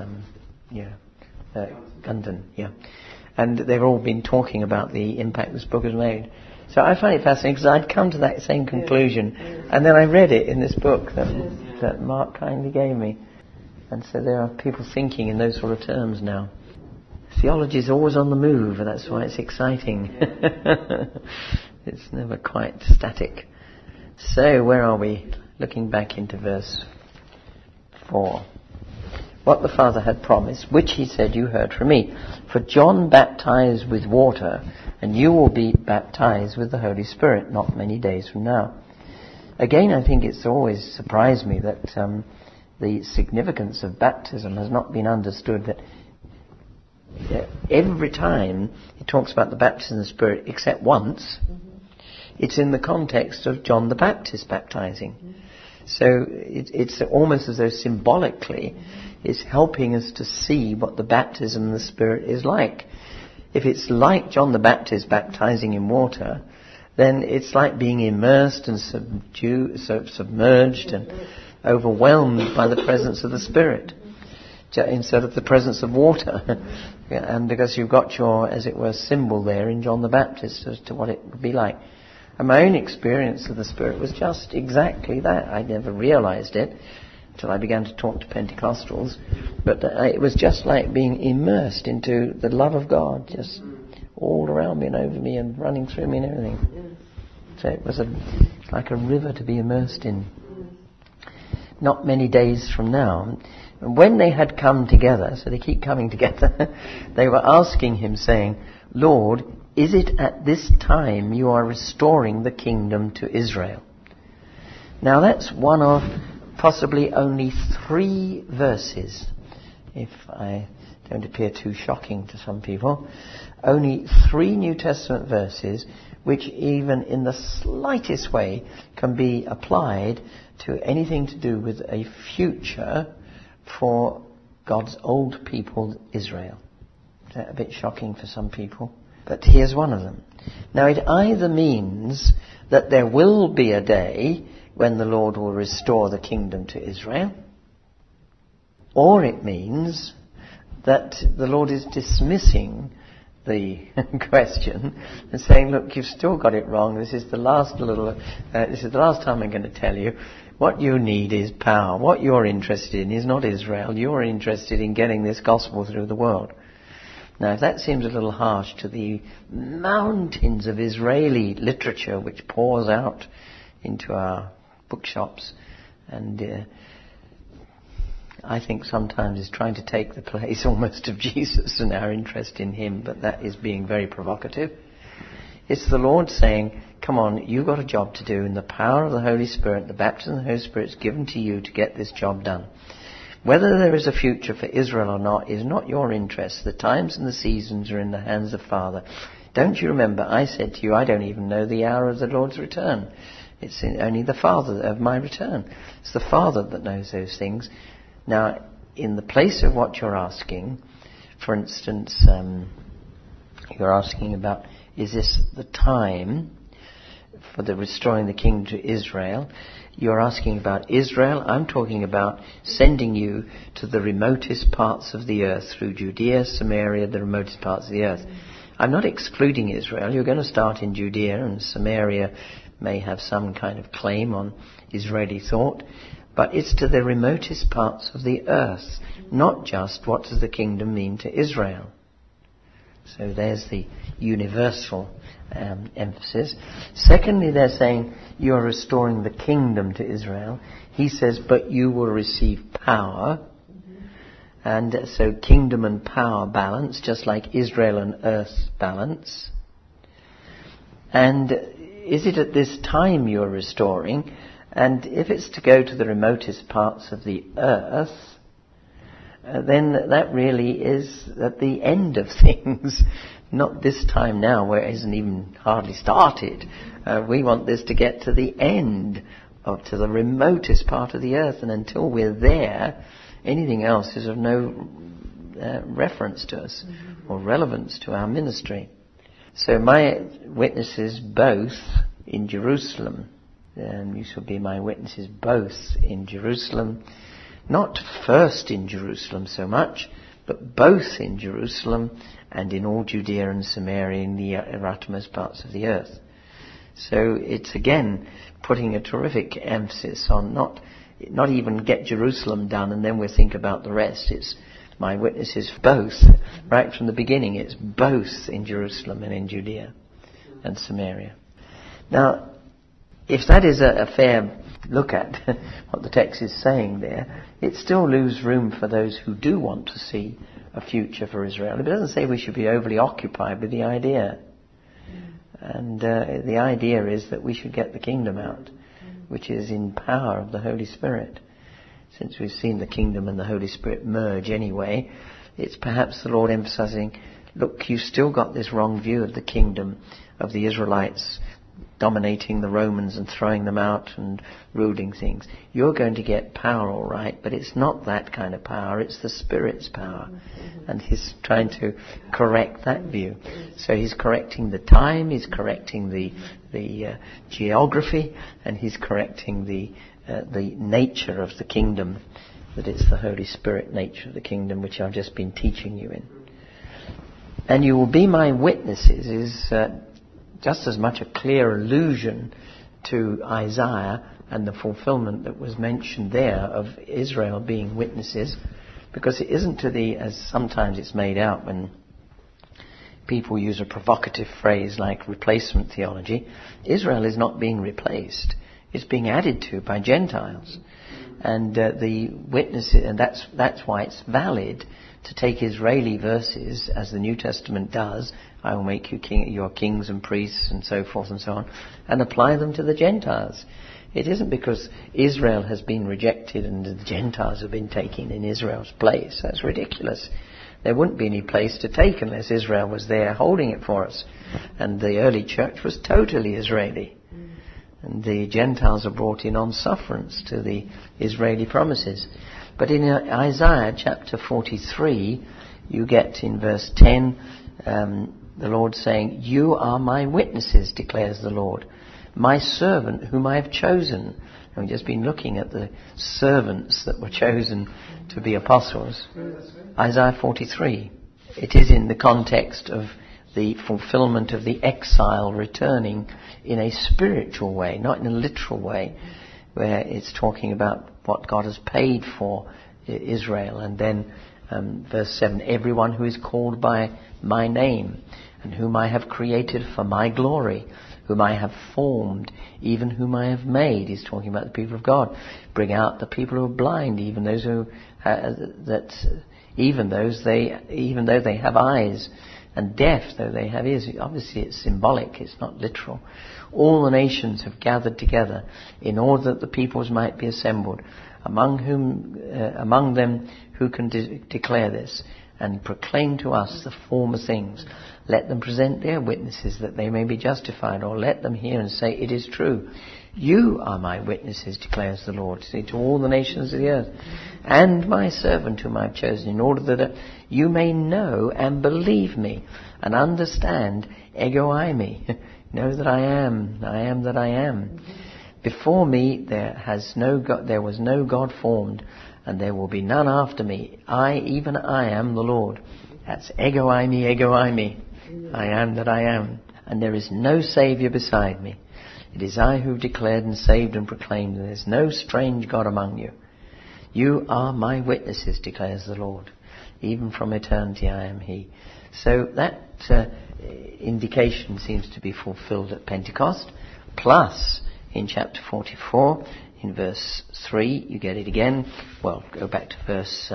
Speaker 1: Gundon, and they've all been talking about the impact this book has made. So I find it fascinating, because I'd come to that same conclusion, and then I read it in this book that Mark kindly gave me, and so there are people thinking in those sort of terms now. Theology is always on the move, and that's why it's exciting. It's never quite static. So where are we? Looking back into verse 4. What the Father had promised, which he said, you heard from me. For John baptized with water, and you will be baptized with the Holy Spirit not many days from now. Again, I think it's always surprised me that the significance of baptism has not been understood, that every time he talks about the baptism of the Spirit, except once, it's in the context of John the Baptist baptizing. So it's almost as though symbolically it's helping us to see what the baptism of the Spirit is like. If it's like John the Baptist baptizing in water, then it's like being immersed and submerged and overwhelmed by the presence of the Spirit instead of the presence of water. And because you've got your, as it were, symbol there in John the Baptist as to what it would be like. And my own experience of the Spirit was just exactly that. I never realized it until I began to talk to Pentecostals. But it was just like being immersed into the love of God, just all around me and over me and running through me and everything. So it was like a river to be immersed in. Not many days from now, and when they had come together, so they keep coming together, they were asking him, saying, Lord, is it at this time you are restoring the kingdom to Israel? Now that's one of possibly only 3 verses, if I don't appear too shocking to some people, only 3 New Testament verses which even in the slightest way can be applied to anything to do with a future for God's old people, Israel. Is that a bit shocking for some people? But here's one of them. Now it either means that there will be a day when the Lord will restore the kingdom to Israel, or it means that the Lord is dismissing the question and saying, look, you've still got it wrong. This is the last time I'm going to tell you. What you need is power. What you're interested in is not Israel. You're interested in getting this gospel through the world. Now, if that seems a little harsh to the mountains of Israeli literature which pours out into our bookshops, and I think sometimes is trying to take the place almost of Jesus and our interest in him, but that is being very provocative. It's the Lord saying, come on, you've got a job to do, and the power of the Holy Spirit, the baptism of the Holy Spirit is given to you to get this job done. Whether there is a future for Israel or not is not your interest. The times and the seasons are in the hands of the Father. Don't you remember, I said to you, I don't even know the hour of the Lord's return. It's only the Father of my return. It's the Father that knows those things. Now, in the place of what you're asking, for instance, you're asking about, is this the time for the restoring the kingdom to Israel? You're asking about Israel. I'm talking about sending you to the remotest parts of the earth, through Judea, Samaria, the remotest parts of the earth. I'm not excluding Israel. You're going to start in Judea, and Samaria may have some kind of claim on Israeli thought. But it's to the remotest parts of the earth, not just what does the kingdom mean to Israel. So there's the universal emphasis. Secondly, they're saying you're restoring the kingdom to Israel. He says, but you will receive power. And so kingdom and power balance, just like Israel and earth balance. And is it at this time you're restoring? And if it's to go to the remotest parts of the earth, then that really is at the end of things, not this time now where it hasn't even hardly started. We want this to get to the end, to the remotest part of the earth, and until we're there, anything else is of no reference to us or relevance to our ministry. So my witnesses both in Jerusalem, you shall be my witnesses both in Jerusalem, not first in Jerusalem so much, but both in Jerusalem and in all Judea and Samaria, in the uttermost parts of the earth. So it's again putting a terrific emphasis on not even get Jerusalem done and then we'll think about the rest. It's my witnesses both, right from the beginning. It's both in Jerusalem and in Judea and Samaria. Now, if that is a fair look at what the text is saying there, it still leaves room for those who do want to see a future for Israel. It doesn't say we should be overly occupied with the idea. And the idea is that we should get the kingdom out, which is in power of the Holy Spirit. since we've seen the kingdom and the Holy Spirit merge anyway, it's perhaps the Lord emphasizing, look, you've still got this wrong view of the kingdom of the Israelites dominating the Romans and throwing them out and ruling things. You're going to get power, all right, but it's not that kind of power, it's the Spirit's power. And he's trying to correct that view. So he's correcting the time, he's correcting the geography, and he's correcting the nature of the kingdom, that it's the Holy Spirit nature of the kingdom, which I've just been teaching you in. And you will be my witnesses is just as much a clear allusion to Isaiah and the fulfillment that was mentioned there of Israel being witnesses, because it isn't as sometimes it's made out when people use a provocative phrase like replacement theology. Israel is not being replaced. It's being added to by Gentiles. And the witnesses, and that's why it's valid to take Israeli verses, as the New Testament does, I will make you your kings and priests and so forth and so on, and apply them to the Gentiles. It isn't because Israel has been rejected and the Gentiles have been taken in Israel's place. That's ridiculous. There wouldn't be any place to take unless Israel was there holding it for us. And the early church was totally Israeli. And the Gentiles are brought in on sufferance to the Israeli promises. But in Isaiah chapter 43, you get in verse 10, the Lord saying, "You are my witnesses, declares the Lord, my servant whom I have chosen." And we've just been looking at the servants that were chosen to be apostles. Isaiah 43. It is in the context of the fulfillment of the exile returning in a spiritual way, not in a literal way, where it's talking about what God has paid for Israel. And then verse 7, "Everyone who is called by my name, and whom I have created for my glory, whom I have formed, even whom I have made." He's talking about the people of God. "Bring out the people who are blind, even those who even though they have eyes, and deaf though they have ears." Obviously it's symbolic, it's not literal. "All the nations have gathered together in order that the peoples might be assembled, among them who can declare this and proclaim to us the former things. Let them present their witnesses that they may be justified, or let them hear and say, it is true. You are my witnesses, declares the Lord, say, to all the nations of the earth, and my servant whom I have chosen, in order that you may know and believe me and understand, ego eimi, know that I am that I am. Before me there was no God formed, and there will be none after me. Even I am the Lord. That's ego eimi. I am that I am. And there is no Saviour beside me. It is I who declared and saved and proclaimed, and there is no strange God among you. You are my witnesses, declares the Lord. Even from eternity I am He. So that indication seems to be fulfilled at Pentecost. Plus, in chapter 44, in verse 3, you get it again. Well, go back to verse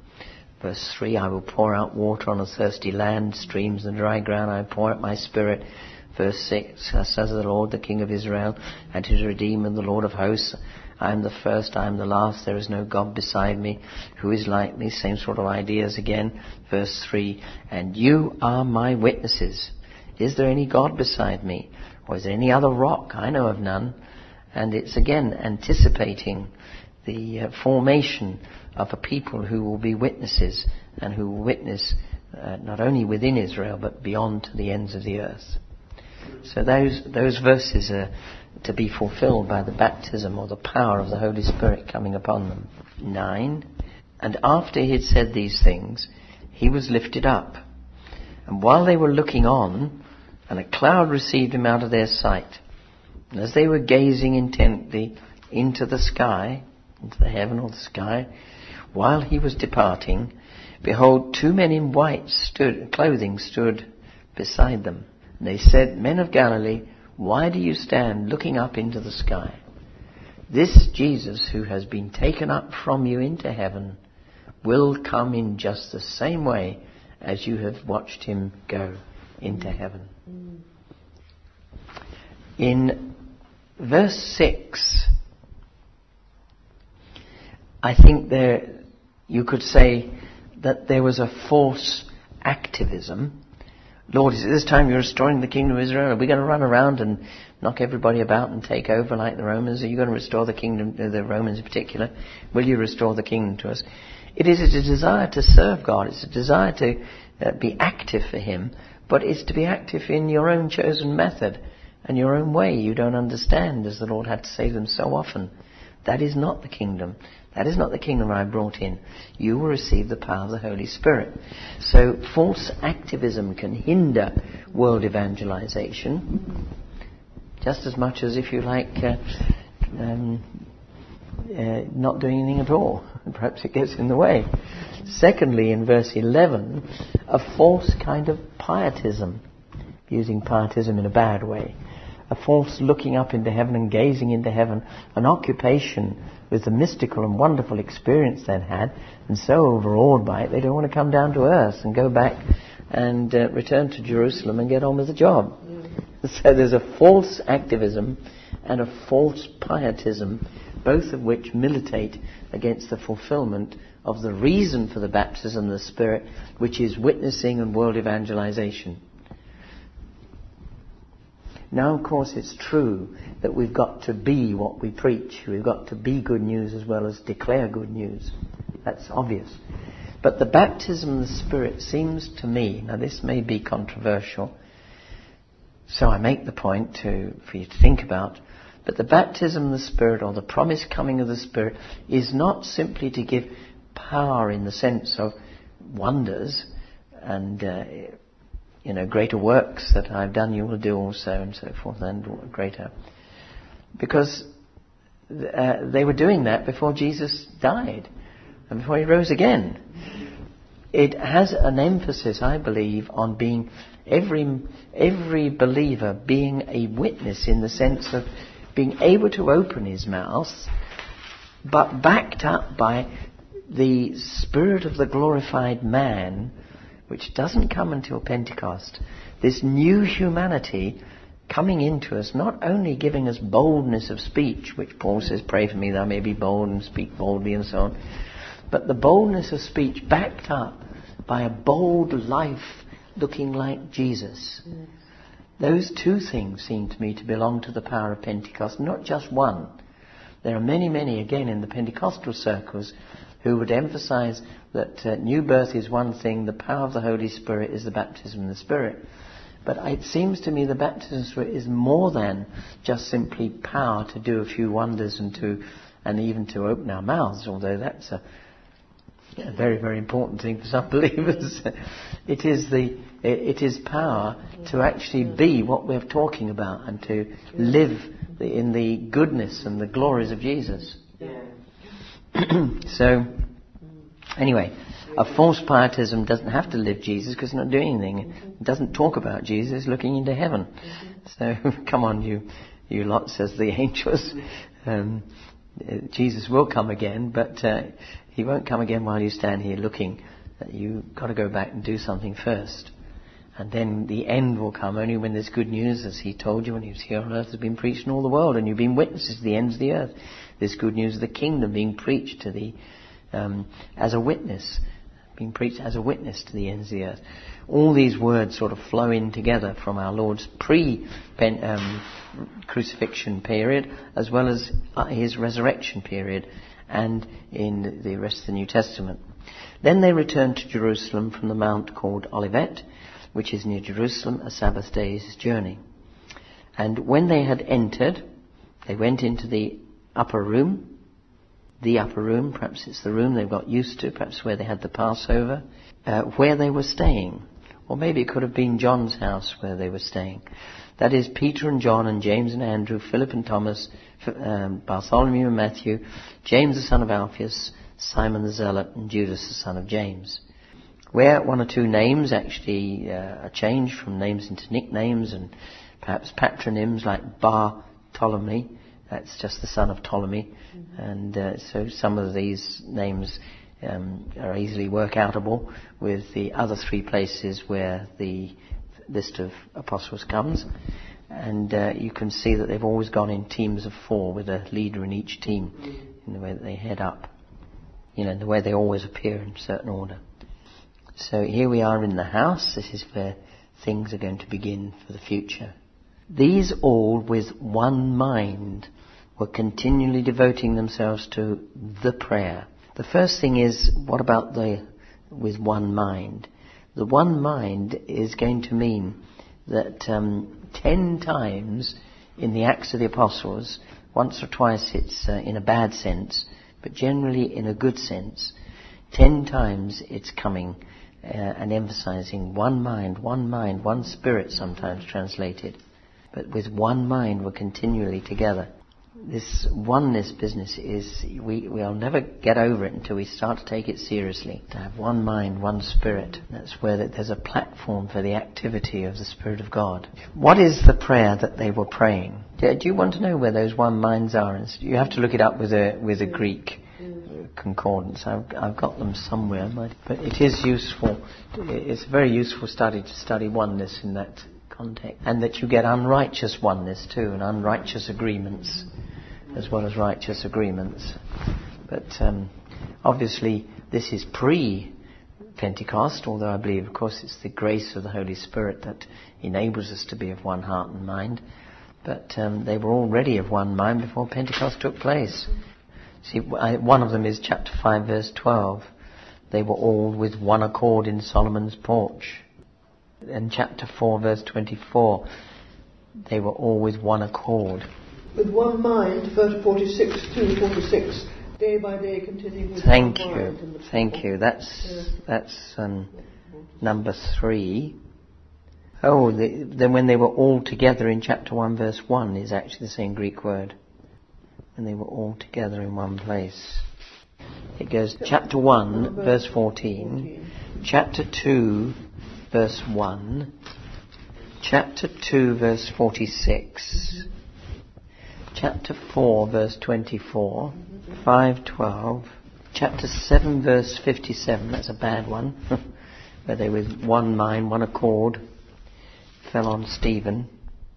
Speaker 1: 3. "I will pour out water on a thirsty land, streams and dry ground. I will pour out my spirit." Verse 6, "Says the Lord, the King of Israel, and His Redeemer, the Lord of hosts. I am the first, I am the last. There is no God beside me. Who is like me?" Same sort of ideas again. Verse 3, "And you are my witnesses. Is there any God beside me? Or is there any other rock? I know of none." And it's again anticipating the formation of a people who will be witnesses, and who will witness not only within Israel but beyond to the ends of the earth. So those verses are to be fulfilled by the baptism or the power of the Holy Spirit coming upon them. 9. "And after he had said these things, he was lifted up. And while they were looking on, and a cloud received him out of their sight. And as they were gazing intently into the sky, into the heaven or the sky, while he was departing, behold, 2 men in white clothing stood beside them. And they said, 'Men of Galilee, why do you stand looking up into the sky? This Jesus who has been taken up from you into heaven will come in just the same way as you have watched him go into heaven.'" In verse 6, I think you could say that there was a false activism. Lord, is it this time you're restoring the kingdom of Israel? Are we going to run around and knock everybody about and take over like the Romans? Are you going to restore the kingdom, the Romans in particular? Will you restore the kingdom to us? It is a desire to serve God. It's a desire to be active for Him, but it's to be active in your own chosen method and your own way you don't understand, as the Lord had to say to them so often. That is not the kingdom. That is not the kingdom I brought in. You will receive the power of the Holy Spirit. So false activism can hinder world evangelization just as much as, if you like, not doing anything at all. Perhaps it gets in the way. Secondly, in verse 11, a false kind of pietism, using pietism in a bad way. A false looking up into heaven and gazing into heaven, an occupation with the mystical and wonderful experience they'd had, and so overawed by it they don't want to come down to earth and go back and return to Jerusalem and get on with the job. So there's a false activism and a false pietism, both of which militate against the fulfillment of the reason for the baptism of the Spirit, which is witnessing and world evangelization. Now, of course, it's true that we've got to be what we preach. We've got to be good news as well as declare good news. That's obvious. But the baptism of the Spirit seems to me, now this may be controversial, so I make the point for you to think about, but the baptism of the Spirit, or the promised coming of the Spirit, is not simply to give power in the sense of wonders and greater works that I've done you will do also, and so forth, and greater. Because they were doing that before Jesus died and before He rose again. It has an emphasis, I believe, on being every believer being a witness, in the sense of being able to open his mouth, but backed up by the Spirit of the glorified man, which doesn't come until Pentecost. This new humanity coming into us, not only giving us boldness of speech, which Paul says, pray for me that I may be bold and speak boldly and so on, but the boldness of speech backed up by a bold life looking like Jesus. Yes. Those two things seem to me to belong to the power of Pentecost, not just one. There are many, many, again, in the Pentecostal circles who would emphasize that new birth is one thing, the power of the Holy Spirit is the baptism of the Spirit. But it seems to me the baptism of the Spirit is more than just simply power to do a few wonders and even to open our mouths, although that's a very, very important thing for some believers. It is power to actually be what we're talking about and to live in the goodness and the glories of Jesus. So, anyway, a false pietism doesn't have to live Jesus because it's not doing anything. It doesn't talk about Jesus, it's looking into heaven. So, come on, you lot, says the angels. Jesus will come again, but He won't come again while you stand here looking. You've got to go back and do something first. And then the end will come only when there's good news, as He told you when He was here on earth, has been preached in all the world, and you've been witnesses to the ends of the earth. This good news of the kingdom being preached to the as a witness, being preached as a witness to the ends of the earth. All these words sort of flow in together from our Lord's pre-crucifixion period, as well as His resurrection period, and in the rest of the New Testament. Then they returned to Jerusalem from the mount called Olivet, which is near Jerusalem, a Sabbath day's journey. And when they had entered, they went into the upper room, perhaps it's the room they've got used to, perhaps where they had the Passover, where they were staying. Or maybe it could have been John's house where they were staying. That is, Peter and John and James and Andrew, Philip and Thomas, Bartholomew and Matthew, James the son of Alphaeus, Simon the Zealot, and Judas the son of James. Where one or two names actually are changed from names into nicknames and perhaps patronyms, like Bartholomew, that's just the son of Ptolemy. Mm-hmm. And so some of these names are easily work-outable with the other three places where the list of apostles comes. And you can see that they've always gone in teams of 4 with a leader in each team in the way that they head up. the way they always appear in certain order. So here we are in the house. This is where things are going to begin for the future. These all with one mind were continually devoting themselves to the prayer. The first thing is, what about the with one mind? The one mind is going to mean that 10 times in the Acts of the Apostles, once or twice it's in a bad sense, but generally in a good sense, 10 times it's coming and emphasizing one mind, one spirit, sometimes translated. But with one mind we're continually together. This oneness business is, we'll never get over it until we start to take it seriously. To have one mind, one spirit. That's where there's a platform for the activity of the Spirit of God. What is the prayer that they were praying? Do you want to know where those one minds are? You have to look it up with a Greek concordance. I've got them somewhere, but it is useful. It's a very useful study to study oneness in that context, and that you get unrighteous oneness too, and unrighteous agreements as well as righteous agreements. But obviously this is pre-Pentecost, although I believe, of course, it's the grace of the Holy Spirit that enables us to be of one heart and mind. But they were already of one mind before Pentecost took place. See, one of them is chapter 5 verse 12. They were all with one accord in Solomon's porch. And chapter 4 verse 24, they were all with one accord.
Speaker 2: With one mind, verse 46, 2:46, day by day continuing with one mind.
Speaker 1: Thank you. That's number 3. Oh, then when they were all together in chapter 1 verse 1 is actually the same Greek word. And they were all together in one place. It goes chapter 1 verse 14, chapter 2 verse 1, chapter 2 verse 46, chapter 4 verse 24, 5:12, chapter 7 verse 57, that's a bad one, where they with one mind, one accord, fell on Stephen.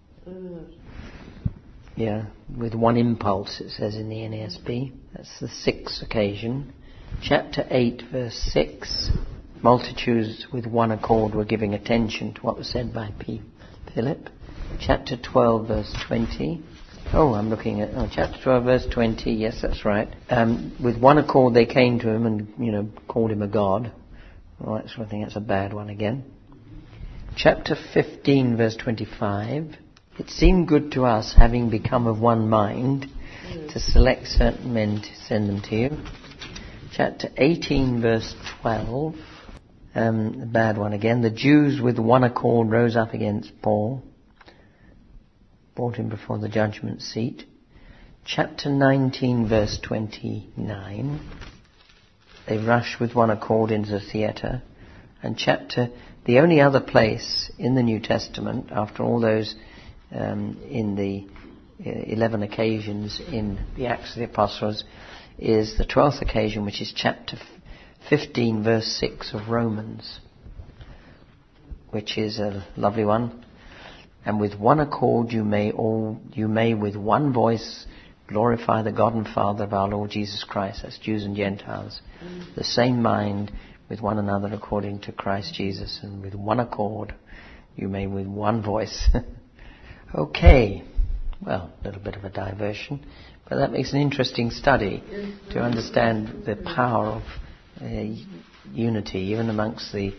Speaker 1: Yeah, with one impulse, it says in the NASB. That's the 6th occasion. Chapter 8 verse 6, multitudes with one accord were giving attention to what was said by Philip. Chapter 12 verse 20. I'm looking at chapter 12 verse 20. Yes, that's right. With one accord they came to him and, called him a god. Well, I think that's a bad one again. Chapter 15 verse 25. It seemed good to us, having become of one mind, to select certain men to send them to you. Chapter 18 verse 12. A bad one again. The Jews with one accord rose up against Paul, brought him before the judgment seat. Chapter 19 verse 29. They rushed with one accord into the theatre. And the only other place in the New Testament, after all those in the 11 occasions in the Acts of the Apostles, is the 12th occasion, which is chapter 15 verse 6 of Romans, which is a lovely one. And with one accord you may with one voice glorify the God and Father of our Lord Jesus Christ, that's Jews and Gentiles, the same mind with one another according to Christ Jesus, and with one accord you may with one voice. Okay, well, a little bit of a diversion, but that makes an interesting study to understand the power of unity, even amongst the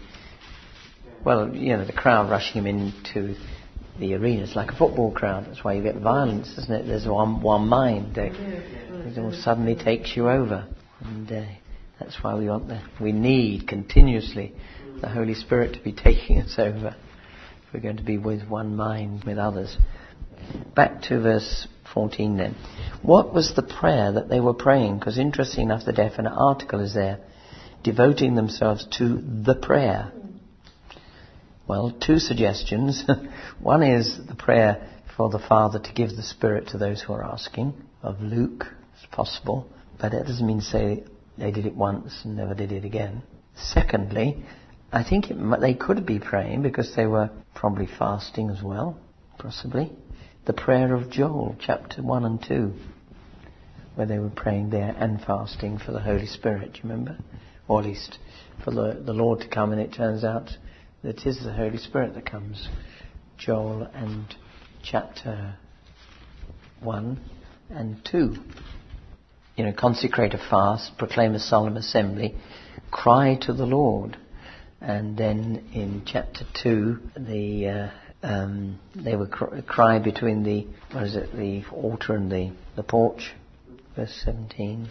Speaker 1: crowd rushing him into the arena. It's like a football crowd. That's why you get violence, isn't it? There's one mind. It all suddenly takes you over, and that's why we need continuously the Holy Spirit to be taking us over. We're going to be with one mind with others. Back to verse 14 then. What was the prayer that they were praying? Because interesting enough, the definite article is there. Devoting themselves to the prayer. Well, 2 suggestions. One is the prayer for the Father to give the Spirit to those who are asking. Of Luke, it's possible. But it doesn't mean to say they did it once and never did it again. Secondly, I think they could be praying because they were probably fasting as well, possibly. The prayer of Joel, chapter 1 and 2. where they were praying there and fasting for the Holy Spirit, do you remember? Or at least for the Lord to come, and it turns out that it is the Holy Spirit that comes. Joel and chapter 1 and 2. Consecrate a fast, proclaim a solemn assembly, cry to the Lord. And then in chapter 2, they would cry between the altar and the porch, verse 17.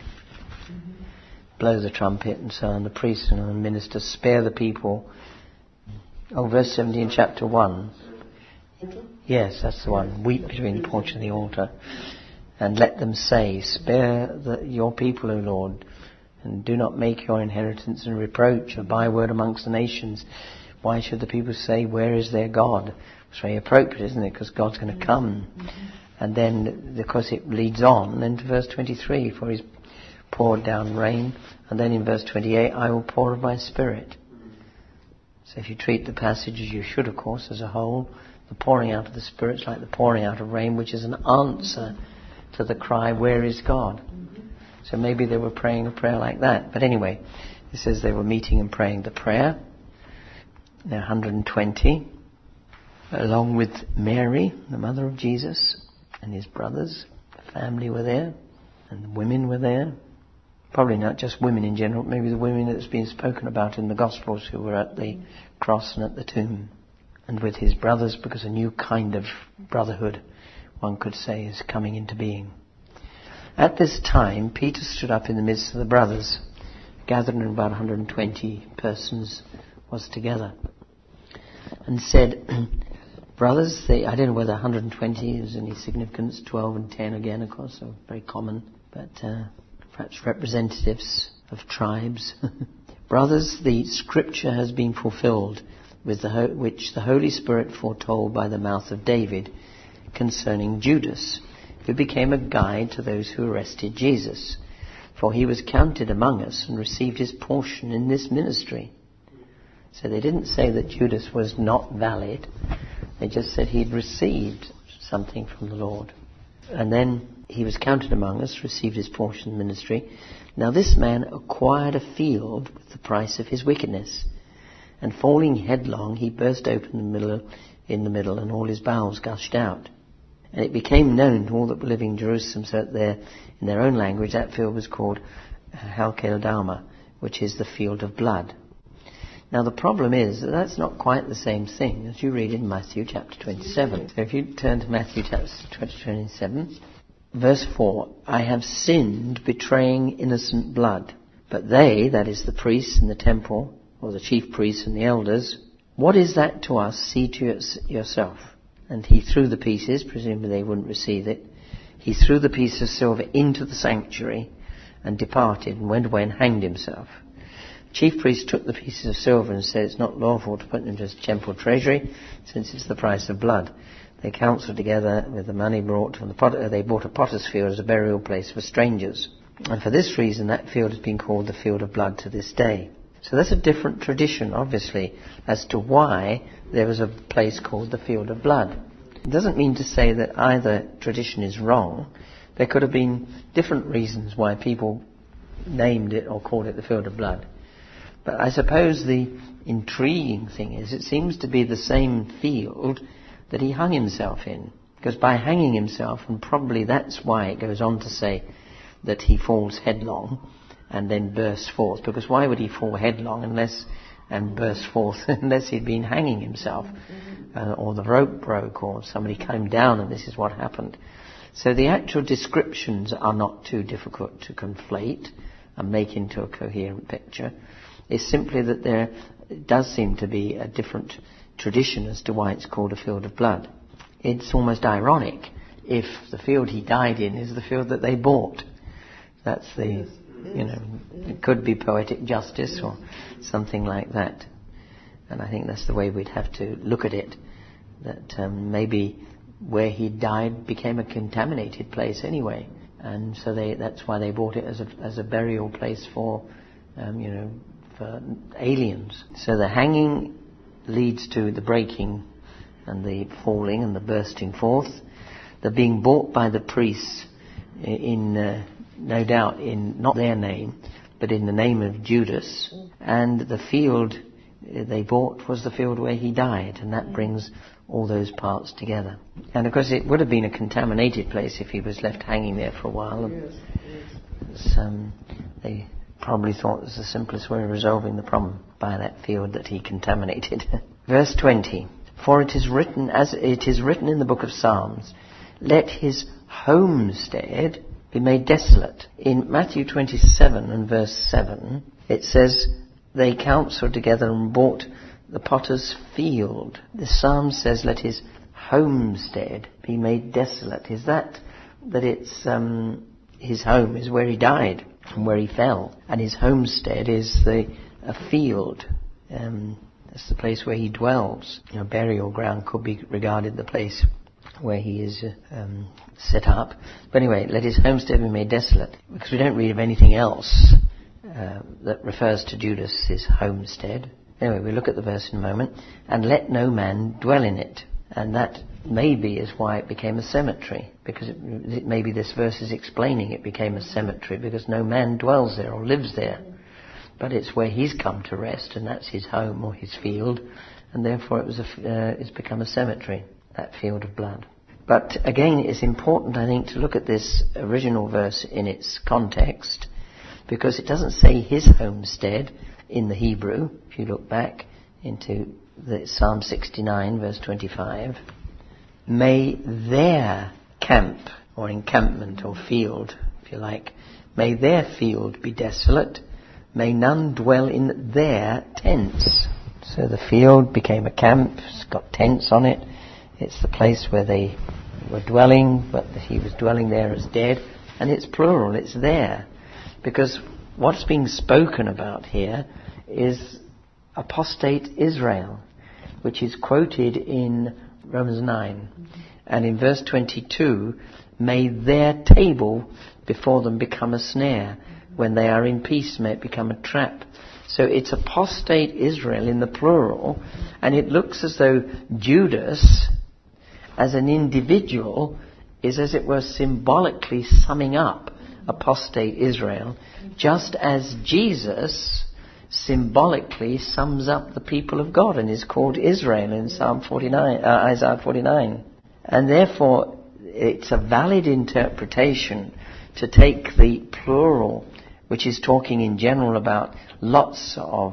Speaker 1: Blow the trumpet and so on. The priests and the ministers spare the people. Verse 17, chapter 1. Yes, that's the one. Weep between the porch and the altar. And let them say, spare your people, O Lord, and do not make your inheritance a reproach, a byword amongst the nations. Why should the people say, where is their God? It's very appropriate, isn't it? Because God's going to come. And then, because it leads on, then to verse 23, for he's poured down rain. And then in verse 28, I will pour of my Spirit. So if you treat the passage as you should, of course, as a whole, the pouring out of the Spirit is like the pouring out of rain, which is an answer to the cry, where is God? So maybe they were praying a prayer like that. But anyway, it says they were meeting and praying the prayer. Now 120, along with Mary, the mother of Jesus, and his brothers. The family were there, and the women were there. Probably not just women in general, maybe the women that's been spoken about in the Gospels who were at the cross and at the tomb. And with his brothers, because a new kind of brotherhood, one could say, is coming into being. At this time, Peter stood up in the midst of the brothers, gathered in about 120 persons was together, and said, brothers, I don't know whether 120 is any significance, 12 and 10 again, of course, are very common, but perhaps representatives of tribes. Brothers, the scripture has been fulfilled, which the Holy Spirit foretold by the mouth of David concerning Judas, who became a guide to those who arrested Jesus. For he was counted among us and received his portion in this ministry. So they didn't say that Judas was not valid. They just said he'd received something from the Lord. And then he was counted among us, received his portion in the ministry. Now this man acquired a field with the price of his wickedness. And falling headlong, he burst open in the middle, and all his bowels gushed out. And it became known to all that were living in Jerusalem, so that in their own language that field was called Halkeldama, which is the field of blood. Now the problem is that that's not quite the same thing as you read in Matthew chapter 27. So if you turn to Matthew chapter 27, verse 4, I have sinned betraying innocent blood. But they, that is the priests in the temple, or the chief priests and the elders, what is that to us? See to yourself. And he threw the pieces, presumably they wouldn't receive it, he threw the piece of silver into the sanctuary and departed and went away and hanged himself. The chief priest took the pieces of silver and said, it's not lawful to put them into the temple treasury, since it's the price of blood. They counseled together with the money brought from they bought a potter's field as a burial place for strangers. And for this reason that field has been called the field of blood to this day. So that's a different tradition, obviously, as to why there was a place called the field of blood. It doesn't mean to say that either tradition is wrong. There could have been different reasons why people named it or called it the field of blood. But I suppose the intriguing thing is it seems to be the same field that he hung himself in. Because by hanging himself, and probably that's why it goes on to say that he falls headlong and then bursts forth, because why would he fall headlong and burst forth unless he'd been hanging himself, or the rope broke, or somebody came down and this is what happened. So the actual descriptions are not too difficult to conflate and make into a coherent picture. It's simply that there does seem to be a different tradition as to why it's called a field of blood. It's almost ironic if the field he died in is the field that they bought. That's the, it could be poetic justice or something like that. And I think that's the way we'd have to look at it. That maybe where he died became a contaminated place anyway. And so that's why they bought it as a burial place for, for aliens. So the hanging leads to the breaking and the falling and the bursting forth. The being bought by the priests in no doubt in not their name, but in the name of Judas. And the field they bought was the field where he died, and that brings all those parts together. And of course it would have been a contaminated place if he was left hanging there for a while. They probably thought it was the simplest way of resolving the problem, by that field that he contaminated. Verse 20, for it is written, as it is written in the book of Psalms, let his homestead be made desolate. In Matthew 27 and verse 7, it says, they counseled together and bought the potter's field. The Psalm says, let his homestead be made desolate. Is that it's his home is where he died and where he fell, and his homestead is a field. That's the place where he dwells. Burial ground could be regarded the place where he is set up. But anyway, let his homestead be made desolate, because we don't read of anything else that refers to Judas' homestead. Anyway, we'll look at the verse in a moment. And let no man dwell in it. And that maybe is why it became a cemetery, because maybe this verse is explaining it became a cemetery because no man dwells there or lives there. But it's where he's come to rest, and that's his home or his field, and therefore it's become a cemetery, that field of blood. But again, it's important, I think, to look at this original verse in its context, because it doesn't say his homestead in the Hebrew. If you look back into the Psalm 69, verse 25, may their camp, or encampment, or field, if you like, may their field be desolate, may none dwell in their tents. So the field became a camp, it's got tents on it, it's the place where they were dwelling, but he was dwelling there as dead, and it's plural, it's there. Because what's being spoken about here is apostate Israel, which is quoted in Romans 9. And in verse 22, may their table before them become a snare. When they are in peace, may it become a trap. So it's apostate Israel in the plural, and it looks as though Judas, as an individual, is as it were symbolically summing up apostate Israel, just as Jesus symbolically sums up the people of God and is called Israel in Isaiah 49. And therefore it's a valid interpretation to take the plural, which is talking in general about lots of,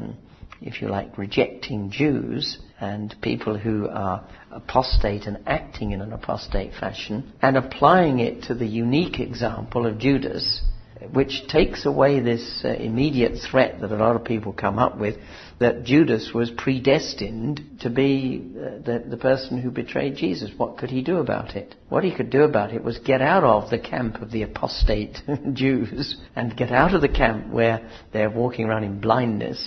Speaker 1: if you like, rejecting Jews and people who are apostate and acting in an apostate fashion, and applying it to the unique example of Judas, which takes away this immediate threat that a lot of people come up with, that Judas was predestined to be the person who betrayed Jesus. What could he do about it? What he could do about it was get out of the camp of the apostate Jews, and get out of the camp where they're walking around in blindness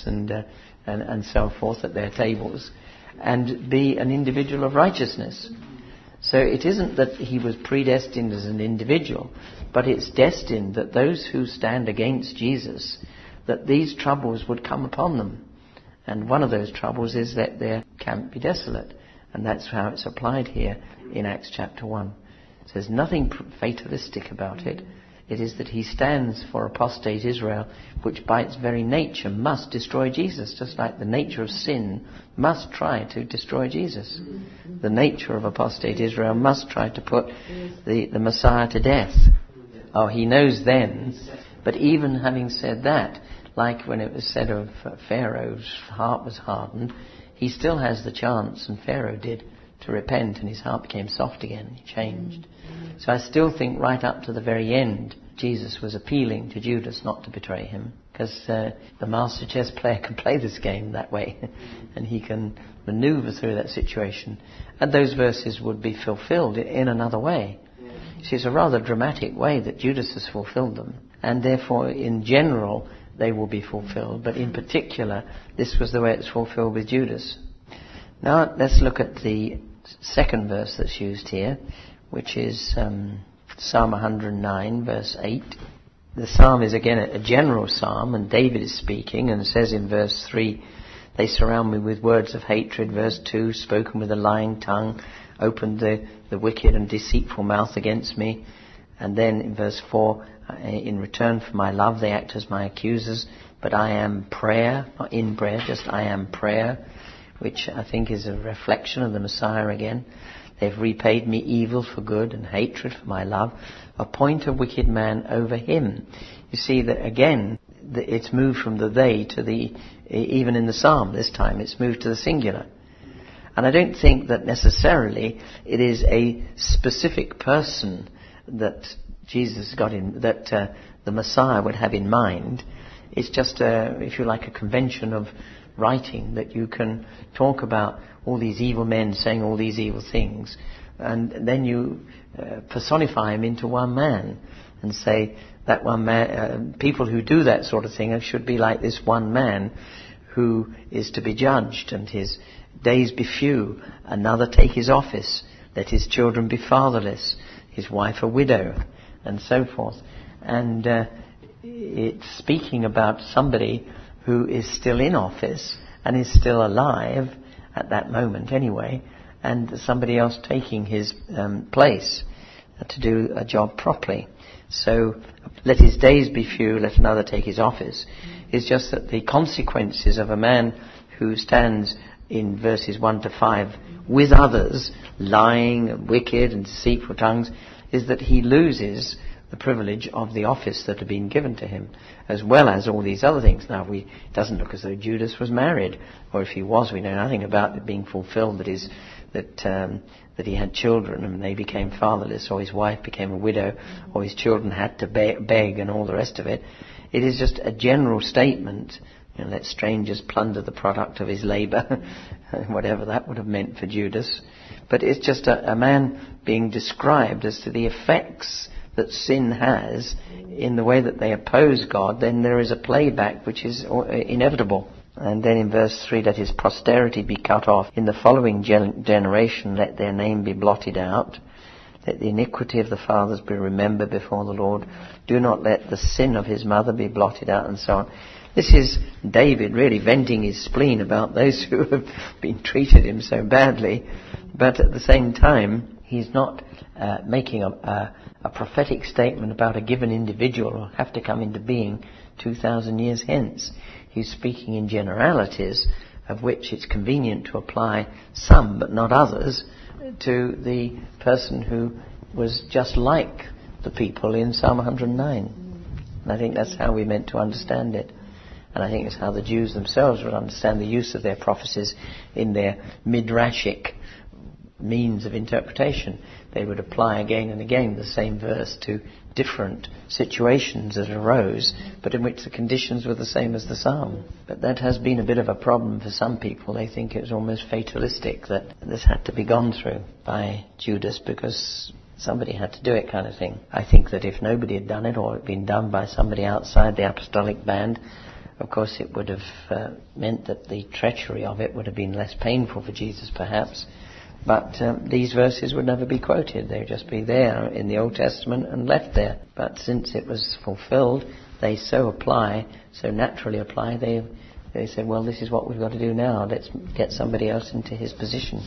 Speaker 1: and so forth at their tables, and be an individual of righteousness. So it isn't that he was predestined as an individual, but it's destined that those who stand against Jesus, that these troubles would come upon them. And one of those troubles is that their camp be desolate. And that's how it's applied here in Acts chapter 1. So there's nothing fatalistic about it. It is that he stands for apostate Israel, which by its very nature must destroy Jesus, just like the nature of sin must try to destroy Jesus. The nature of apostate Israel must try to put the Messiah to death. Oh, he knows then, but even having said that, like when it was said of Pharaoh's heart was hardened, he still has the chance, and Pharaoh did, to repent, and his heart became soft again. He changed. So I still think right up to the very end, Jesus was appealing to Judas not to betray him, because the master chess player can play this game that way, and he can maneuver through that situation, and those verses would be fulfilled in another way. See, it's a rather dramatic way that Judas has fulfilled them, and therefore in general they will be fulfilled, but in particular this was the way it's fulfilled with Judas. Now let's look at the second verse that's used here, which is Psalm 109 verse 8. The psalm is again a general psalm, and David is speaking, and says in verse 3, they surround me with words of hatred. Verse 2, spoken with a lying tongue, opened the wicked and deceitful mouth against me. And then in verse 4, in return for my love they act as my accusers, but I am prayer, not in prayer, just I am prayer, which I think is a reflection of the Messiah again. They've repaid me evil for good and hatred for my love. Appoint a wicked man over him. You see that again, it's moved from the they to the, even in the psalm this time, it's moved to the singular. And I don't think that necessarily it is a specific person that Jesus got in, that the Messiah would have in mind. It's just, if you like, a convention of writing that you can talk about all these evil men saying all these evil things, and then you personify him into one man and say that one man, people who do that sort of thing should be like this one man who is to be judged, and his days be few, another take his office, let his children be fatherless, his wife a widow, and so forth. And it's speaking about somebody who is still in office and is still alive at that moment anyway, and somebody else taking his place to do a job properly. So let his days be few, let another take his office. It's just that the consequences of a man who stands in verses 1 to 5 with others, lying and wicked and deceitful tongues, is that he loses the privilege of the office that had been given to him, as well as all these other things. Now, it doesn't look as though Judas was married, or if he was, we know nothing about it being fulfilled, that he had children and they became fatherless, or his wife became a widow, or his children had to beg and all the rest of it. It is just a general statement, let strangers plunder the product of his labour, whatever that would have meant for Judas. But it's just a man being described as to the effects that sin has in the way that they oppose God. Then there is a playback which is inevitable. And then in verse 3, let his posterity be cut off. In the following generation, let their name be blotted out. Let the iniquity of the fathers be remembered before the Lord. Do not let the sin of his mother be blotted out, and so on. This is David really venting his spleen about those who have been treated him so badly. But at the same time, he's not making a prophetic statement about a given individual who will have to come into being 2,000 years hence. He's speaking in generalities, of which it's convenient to apply some but not others to the person who was just like the people in Psalm 109. And I think that's how we meant to understand it. And I think it's how the Jews themselves would understand the use of their prophecies in their midrashic means of interpretation. They would apply again and again the same verse to different situations that arose, but in which the conditions were the same as the psalm. But that has been a bit of a problem for some people. They think it was almost fatalistic that this had to be gone through by Judas because somebody had to do it, kind of thing. I think that if nobody had done it, or it had been done by somebody outside the apostolic band, of course it would have meant that the treachery of it would have been less painful for Jesus perhaps. But these verses would never be quoted. They would just be there in the Old Testament and left there. But since it was fulfilled, they so naturally apply, they said, well, this is what we've got to do now. Let's get somebody else into his position.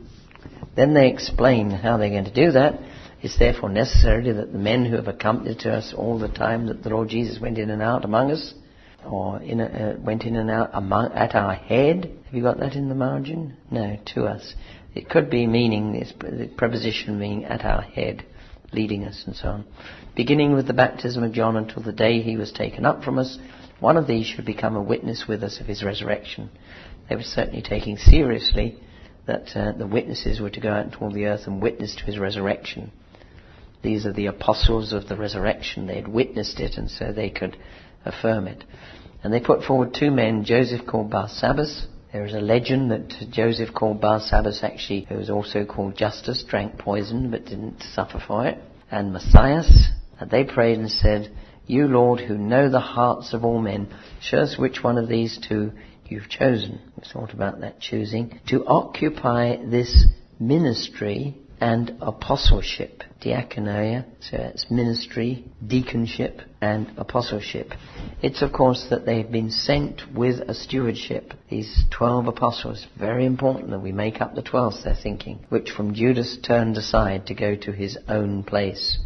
Speaker 1: Then they explain how they're going to do that. It's therefore necessary that the men who have accompanied to us all the time that the Lord Jesus went in and out among us, or went in and out at our head. Have you got that in the margin? No, to us. It could be meaning, the preposition meaning at our head, leading us and so on. Beginning with the baptism of John until the day he was taken up from us, one of these should become a witness with us of his resurrection. They were certainly taking seriously that the witnesses were to go out into all the earth and witness to his resurrection. These are the apostles of the resurrection. They had witnessed it, and so they could affirm it. And they put forward two men, Joseph called Barsabbas. There is a legend that Joseph called Barsabbas, actually, who was also called Justus, drank poison but didn't suffer for it, and Matthias. And they prayed and said, you, Lord, who know the hearts of all men, show us which one of these two you've chosen. We thought about that choosing. To occupy this ministry and apostleship. Diakonia, so it's ministry, deaconship and apostleship. It's of course that they've been sent with a stewardship. These 12 apostles, very important that we make up the 12th, they're thinking, which from Judas turned aside to go to his own place.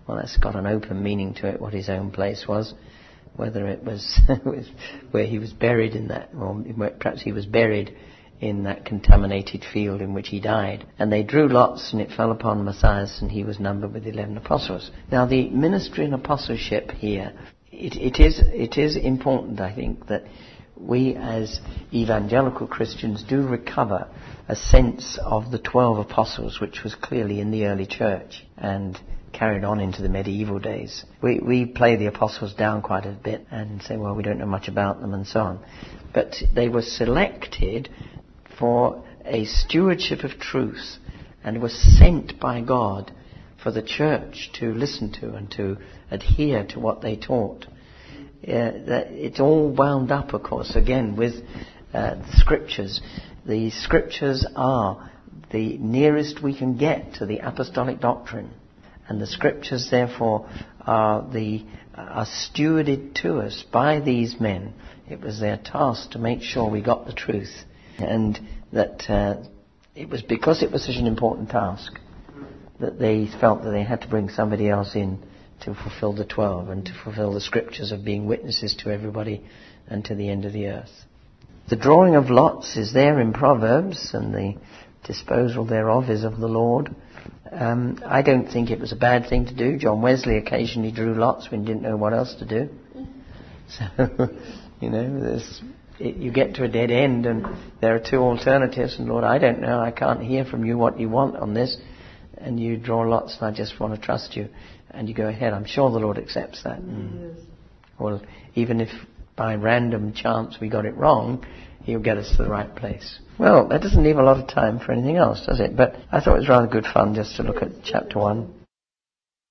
Speaker 1: Well, that's got an open meaning to it, what his own place was. Whether it was where he was buried in that, or perhaps he was buried in that contaminated field in which he died. And they drew lots, and it fell upon Matthias, and he was numbered with 11 apostles. Now, the ministry and apostleship here, it is important, I think, that we as evangelical Christians do recover a sense of the 12 apostles, which was clearly in the early church and carried on into the medieval days. We play the apostles down quite a bit and say, well, we don't know much about them and so on. But they were selected for a stewardship of truth and were sent by God for the church to listen to and to adhere to what they taught. It's all wound up, of course, again with the Scriptures. The Scriptures are the nearest we can get to the apostolic doctrine. And the Scriptures, therefore, are stewarded to us by these men. It was their task to make sure we got the truth. And that it was because it was such an important task that they felt that they had to bring somebody else in to fulfill the 12 and to fulfill the Scriptures of being witnesses to everybody and to the end of the earth. The drawing of lots is there in Proverbs, and the disposal thereof is of the Lord. I don't think it was a bad thing to do. John Wesley occasionally drew lots when he didn't know what else to do. So, you get to a dead end and there are two alternatives, and Lord, I don't know, I can't hear from you what you want on this, and you draw lots and I just want to trust you, and you go ahead. I'm sure the Lord accepts that. Yes. Well, even if by random chance we got it wrong, He'll get us to the right place. Well, that doesn't leave a lot of time for anything else, does it? But I thought it was rather good fun just to look at chapter 1.